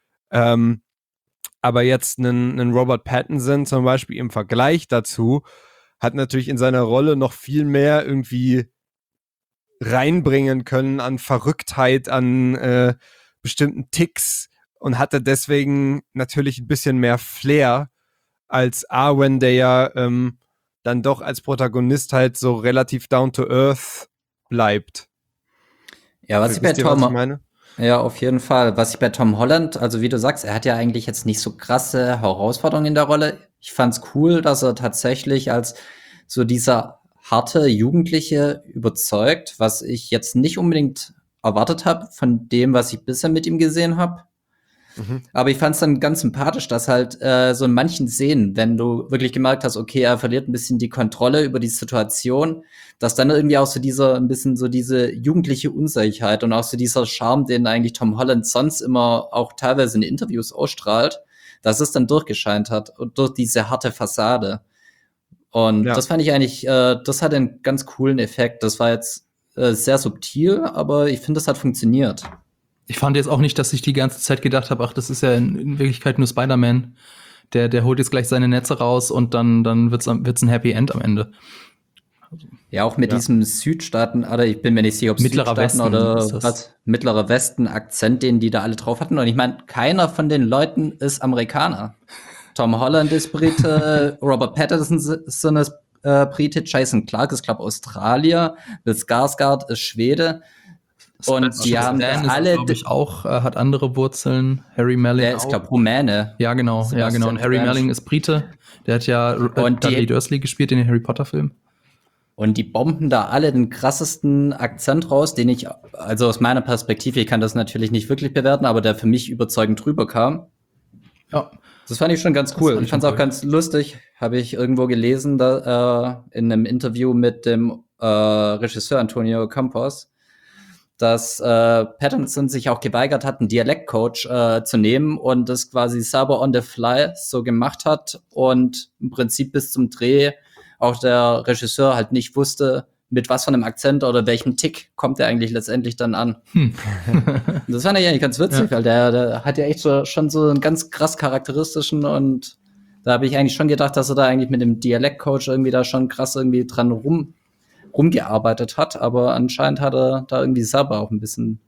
Aber jetzt einen Robert Pattinson zum Beispiel im Vergleich dazu hat natürlich in seiner Rolle noch viel mehr irgendwie reinbringen können an Verrücktheit, an bestimmten Ticks und hatte deswegen natürlich ein bisschen mehr Flair als Arwen, der ja dann doch als Protagonist halt so relativ down to earth bleibt. Ja, was ich meine? Ja, auf jeden Fall. Was ich bei Tom Holland, also wie du sagst, er hat ja eigentlich jetzt nicht so krasse Herausforderungen in der Rolle. Ich fand's cool, dass er tatsächlich als so dieser harte Jugendliche überzeugt, was ich jetzt nicht unbedingt erwartet habe von dem, was ich bisher mit ihm gesehen habe. Aber ich fand es dann ganz sympathisch, dass halt so in manchen Szenen, wenn du wirklich gemerkt hast, okay, er verliert ein bisschen die Kontrolle über die Situation, dass dann irgendwie auch so diese jugendliche Unsicherheit und auch so dieser Charme, den eigentlich Tom Holland sonst immer auch teilweise in Interviews ausstrahlt, dass es dann durchgescheint hat und durch diese harte Fassade. Und das fand ich eigentlich, das hat einen ganz coolen Effekt. Das war jetzt sehr subtil, aber ich finde, das hat funktioniert. Ich fand jetzt auch nicht, dass ich die ganze Zeit gedacht habe, ach, das ist ja in Wirklichkeit nur Spider-Man. Der holt jetzt gleich seine Netze raus und dann wird's ein Happy End am Ende. Ja, auch mit diesem Südstaaten, oder ich bin mir nicht sicher, ob Mittlerer Südstaaten Westen oder was, Mittlerer Westen-Akzent, den die da alle drauf hatten. Und ich meine, keiner von den Leuten ist Amerikaner. Tom Holland ist Brite, Robert Pattinson ist Brite, Jason Clarke ist, glaube ich, Australier, Bill Skarsgård ist Schwede. Und die haben alle, glaube ich, auch hat andere Wurzeln. Harry Melling der ist, glaube ich, Rumäne. Ja, genau. Und Harry Melling ist Brite. Der hat ja Dudley Dursley gespielt in den Harry Potter Filmen. Und die bomben da alle den krassesten Akzent raus, den ich, also aus meiner Perspektive, ich kann das natürlich nicht wirklich bewerten, aber der für mich überzeugend drüber kam. Ja. Das fand ich schon ganz cool. Ich fand es auch ganz lustig, habe ich irgendwo gelesen, da, in einem Interview mit dem Regisseur Antonio Campos, dass Pattinson sich auch geweigert hat, einen Dialektcoach zu nehmen und das quasi selber on the fly so gemacht hat und im Prinzip bis zum Dreh auch der Regisseur halt nicht wusste, mit was von einem Akzent oder welchem Tick kommt er eigentlich letztendlich dann an. Das fand ich eigentlich ganz witzig, weil der hat ja echt schon so einen ganz krass charakteristischen und da habe ich eigentlich schon gedacht, dass er da eigentlich mit dem Dialektcoach irgendwie da schon krass irgendwie dran rumgearbeitet hat, aber anscheinend hat er da irgendwie selber auch ein bisschen.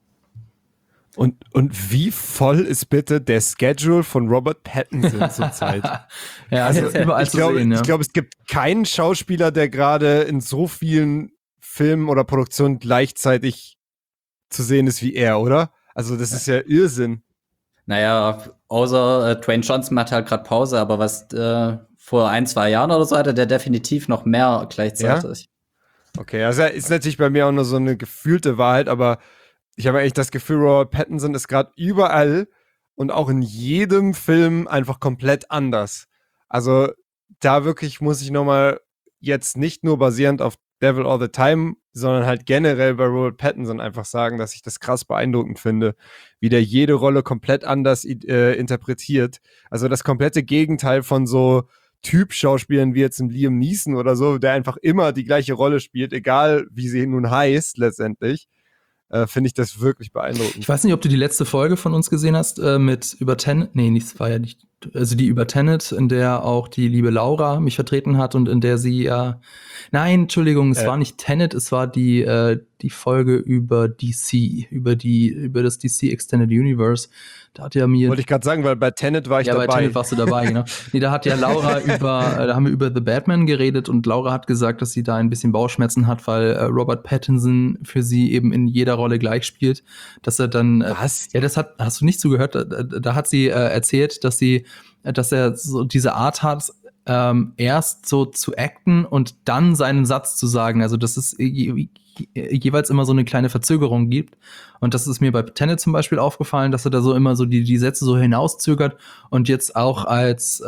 Und wie voll ist bitte der Schedule von Robert Pattinson zurzeit? Ja, also überall zu sehen, ja. Ich glaube, es gibt keinen Schauspieler, der gerade in so vielen Filmen oder Produktionen gleichzeitig zu sehen ist wie er, oder? Also das ist ja Irrsinn. Naja, außer Dwayne Johnson macht halt gerade Pause, aber was vor 1-2 Jahren oder so hatte der definitiv noch mehr gleichzeitig. Ja? Okay, also ist natürlich bei mir auch nur so eine gefühlte Wahrheit, aber ich habe echt das Gefühl, Robert Pattinson ist gerade überall und auch in jedem Film einfach komplett anders. Also da wirklich muss ich nochmal jetzt nicht nur basierend auf Devil All the Time, sondern halt generell bei Robert Pattinson einfach sagen, dass ich das krass beeindruckend finde, wie der jede Rolle komplett anders interpretiert. Also das komplette Gegenteil von so Typ-Schauspielern wie jetzt ein Liam Neeson oder so, der einfach immer die gleiche Rolle spielt, egal wie sie nun heißt letztendlich. Finde ich das wirklich beeindruckend. Ich weiß nicht, ob du die letzte Folge von uns gesehen hast mit über Tenet. Nee, das war ja nicht. Also die über Tenet, in der auch die liebe Laura mich vertreten hat und in der sie nein, Entschuldigung, es war nicht Tenet, es war die Folge über DC, über das DC Extended Universe. Da hat ja mir. Wollte ich gerade sagen, weil bei Tenet war ich dabei. Ja, bei Tenet warst du dabei, genau. Nee, da hat ja Laura da haben wir über The Batman geredet und Laura hat gesagt, dass sie da ein bisschen Bauchschmerzen hat, weil Robert Pattinson für sie eben in jeder Rolle gleich spielt, dass er dann. Was? Ja, hast du nicht zugehört? Da hat sie erzählt, dass er so diese Art hat, erst so zu acten und dann seinen Satz zu sagen. Also, dass es jeweils immer so eine kleine Verzögerung gibt. Und das ist mir bei Tenet zum Beispiel aufgefallen, dass er da so immer so die Sätze so hinauszögert. Und jetzt auch als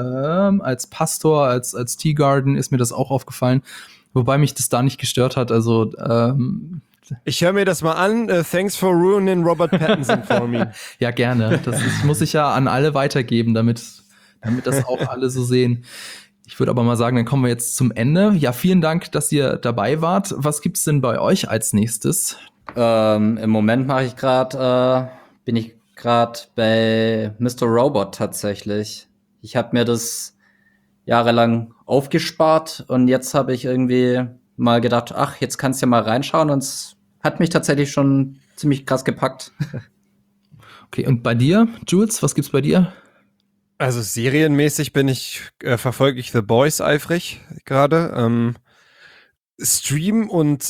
Pastor, als Teagarden ist mir das auch aufgefallen. Wobei mich das da nicht gestört hat. Also, ich höre mir das mal an. Thanks for ruining Robert Pattinson for me. Ja, gerne. Das muss ich ja an alle weitergeben, damit das auch alle so sehen. Ich würde aber mal sagen, dann kommen wir jetzt zum Ende. Ja, vielen Dank, dass ihr dabei wart. Was gibt's denn bei euch als nächstes? Im Moment bin ich gerade bei Mr. Robot tatsächlich. Ich habe mir das jahrelang aufgespart und jetzt habe ich irgendwie mal gedacht, ach, jetzt kannst du ja mal reinschauen und es hat mich tatsächlich schon ziemlich krass gepackt. Okay, und bei dir, Jules, was gibt's bei dir? Also serienmäßig verfolge ich The Boys eifrig gerade. Stream- und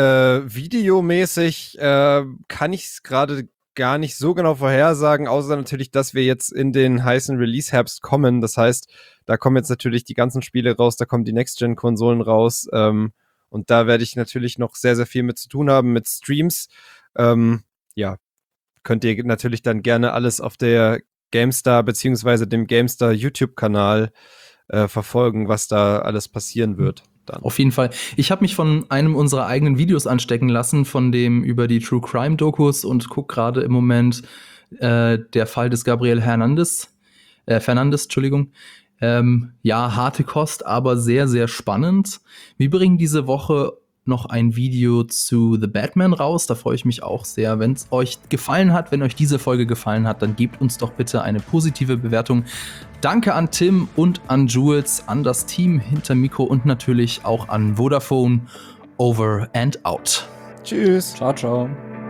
videomäßig kann ich es gerade gar nicht so genau vorhersagen, außer natürlich, dass wir jetzt in den heißen Release-Herbst kommen. Das heißt, da kommen jetzt natürlich die ganzen Spiele raus, da kommen die Next-Gen-Konsolen raus und da werde ich natürlich noch sehr, sehr viel mit zu tun haben, mit Streams. Ja, könnt ihr natürlich dann gerne alles auf der GameStar beziehungsweise dem GameStar YouTube-Kanal verfolgen, was da alles passieren wird. Dann. Auf jeden Fall. Ich habe mich von einem unserer eigenen Videos anstecken lassen, von dem über die True Crime Dokus und gucke gerade im Moment der Fall des Gabriel Fernandes, Entschuldigung. Ja, harte Kost, aber sehr, sehr spannend. Wir bringen diese Woche noch ein Video zu The Batman raus. Da freue ich mich auch sehr. Wenn es euch gefallen hat, wenn euch diese Folge gefallen hat, dann gebt uns doch bitte eine positive Bewertung. Danke an Tim und an Jules, an das Team hinter Mikro und natürlich auch an Vodafone. Over and out. Tschüss. Ciao, ciao.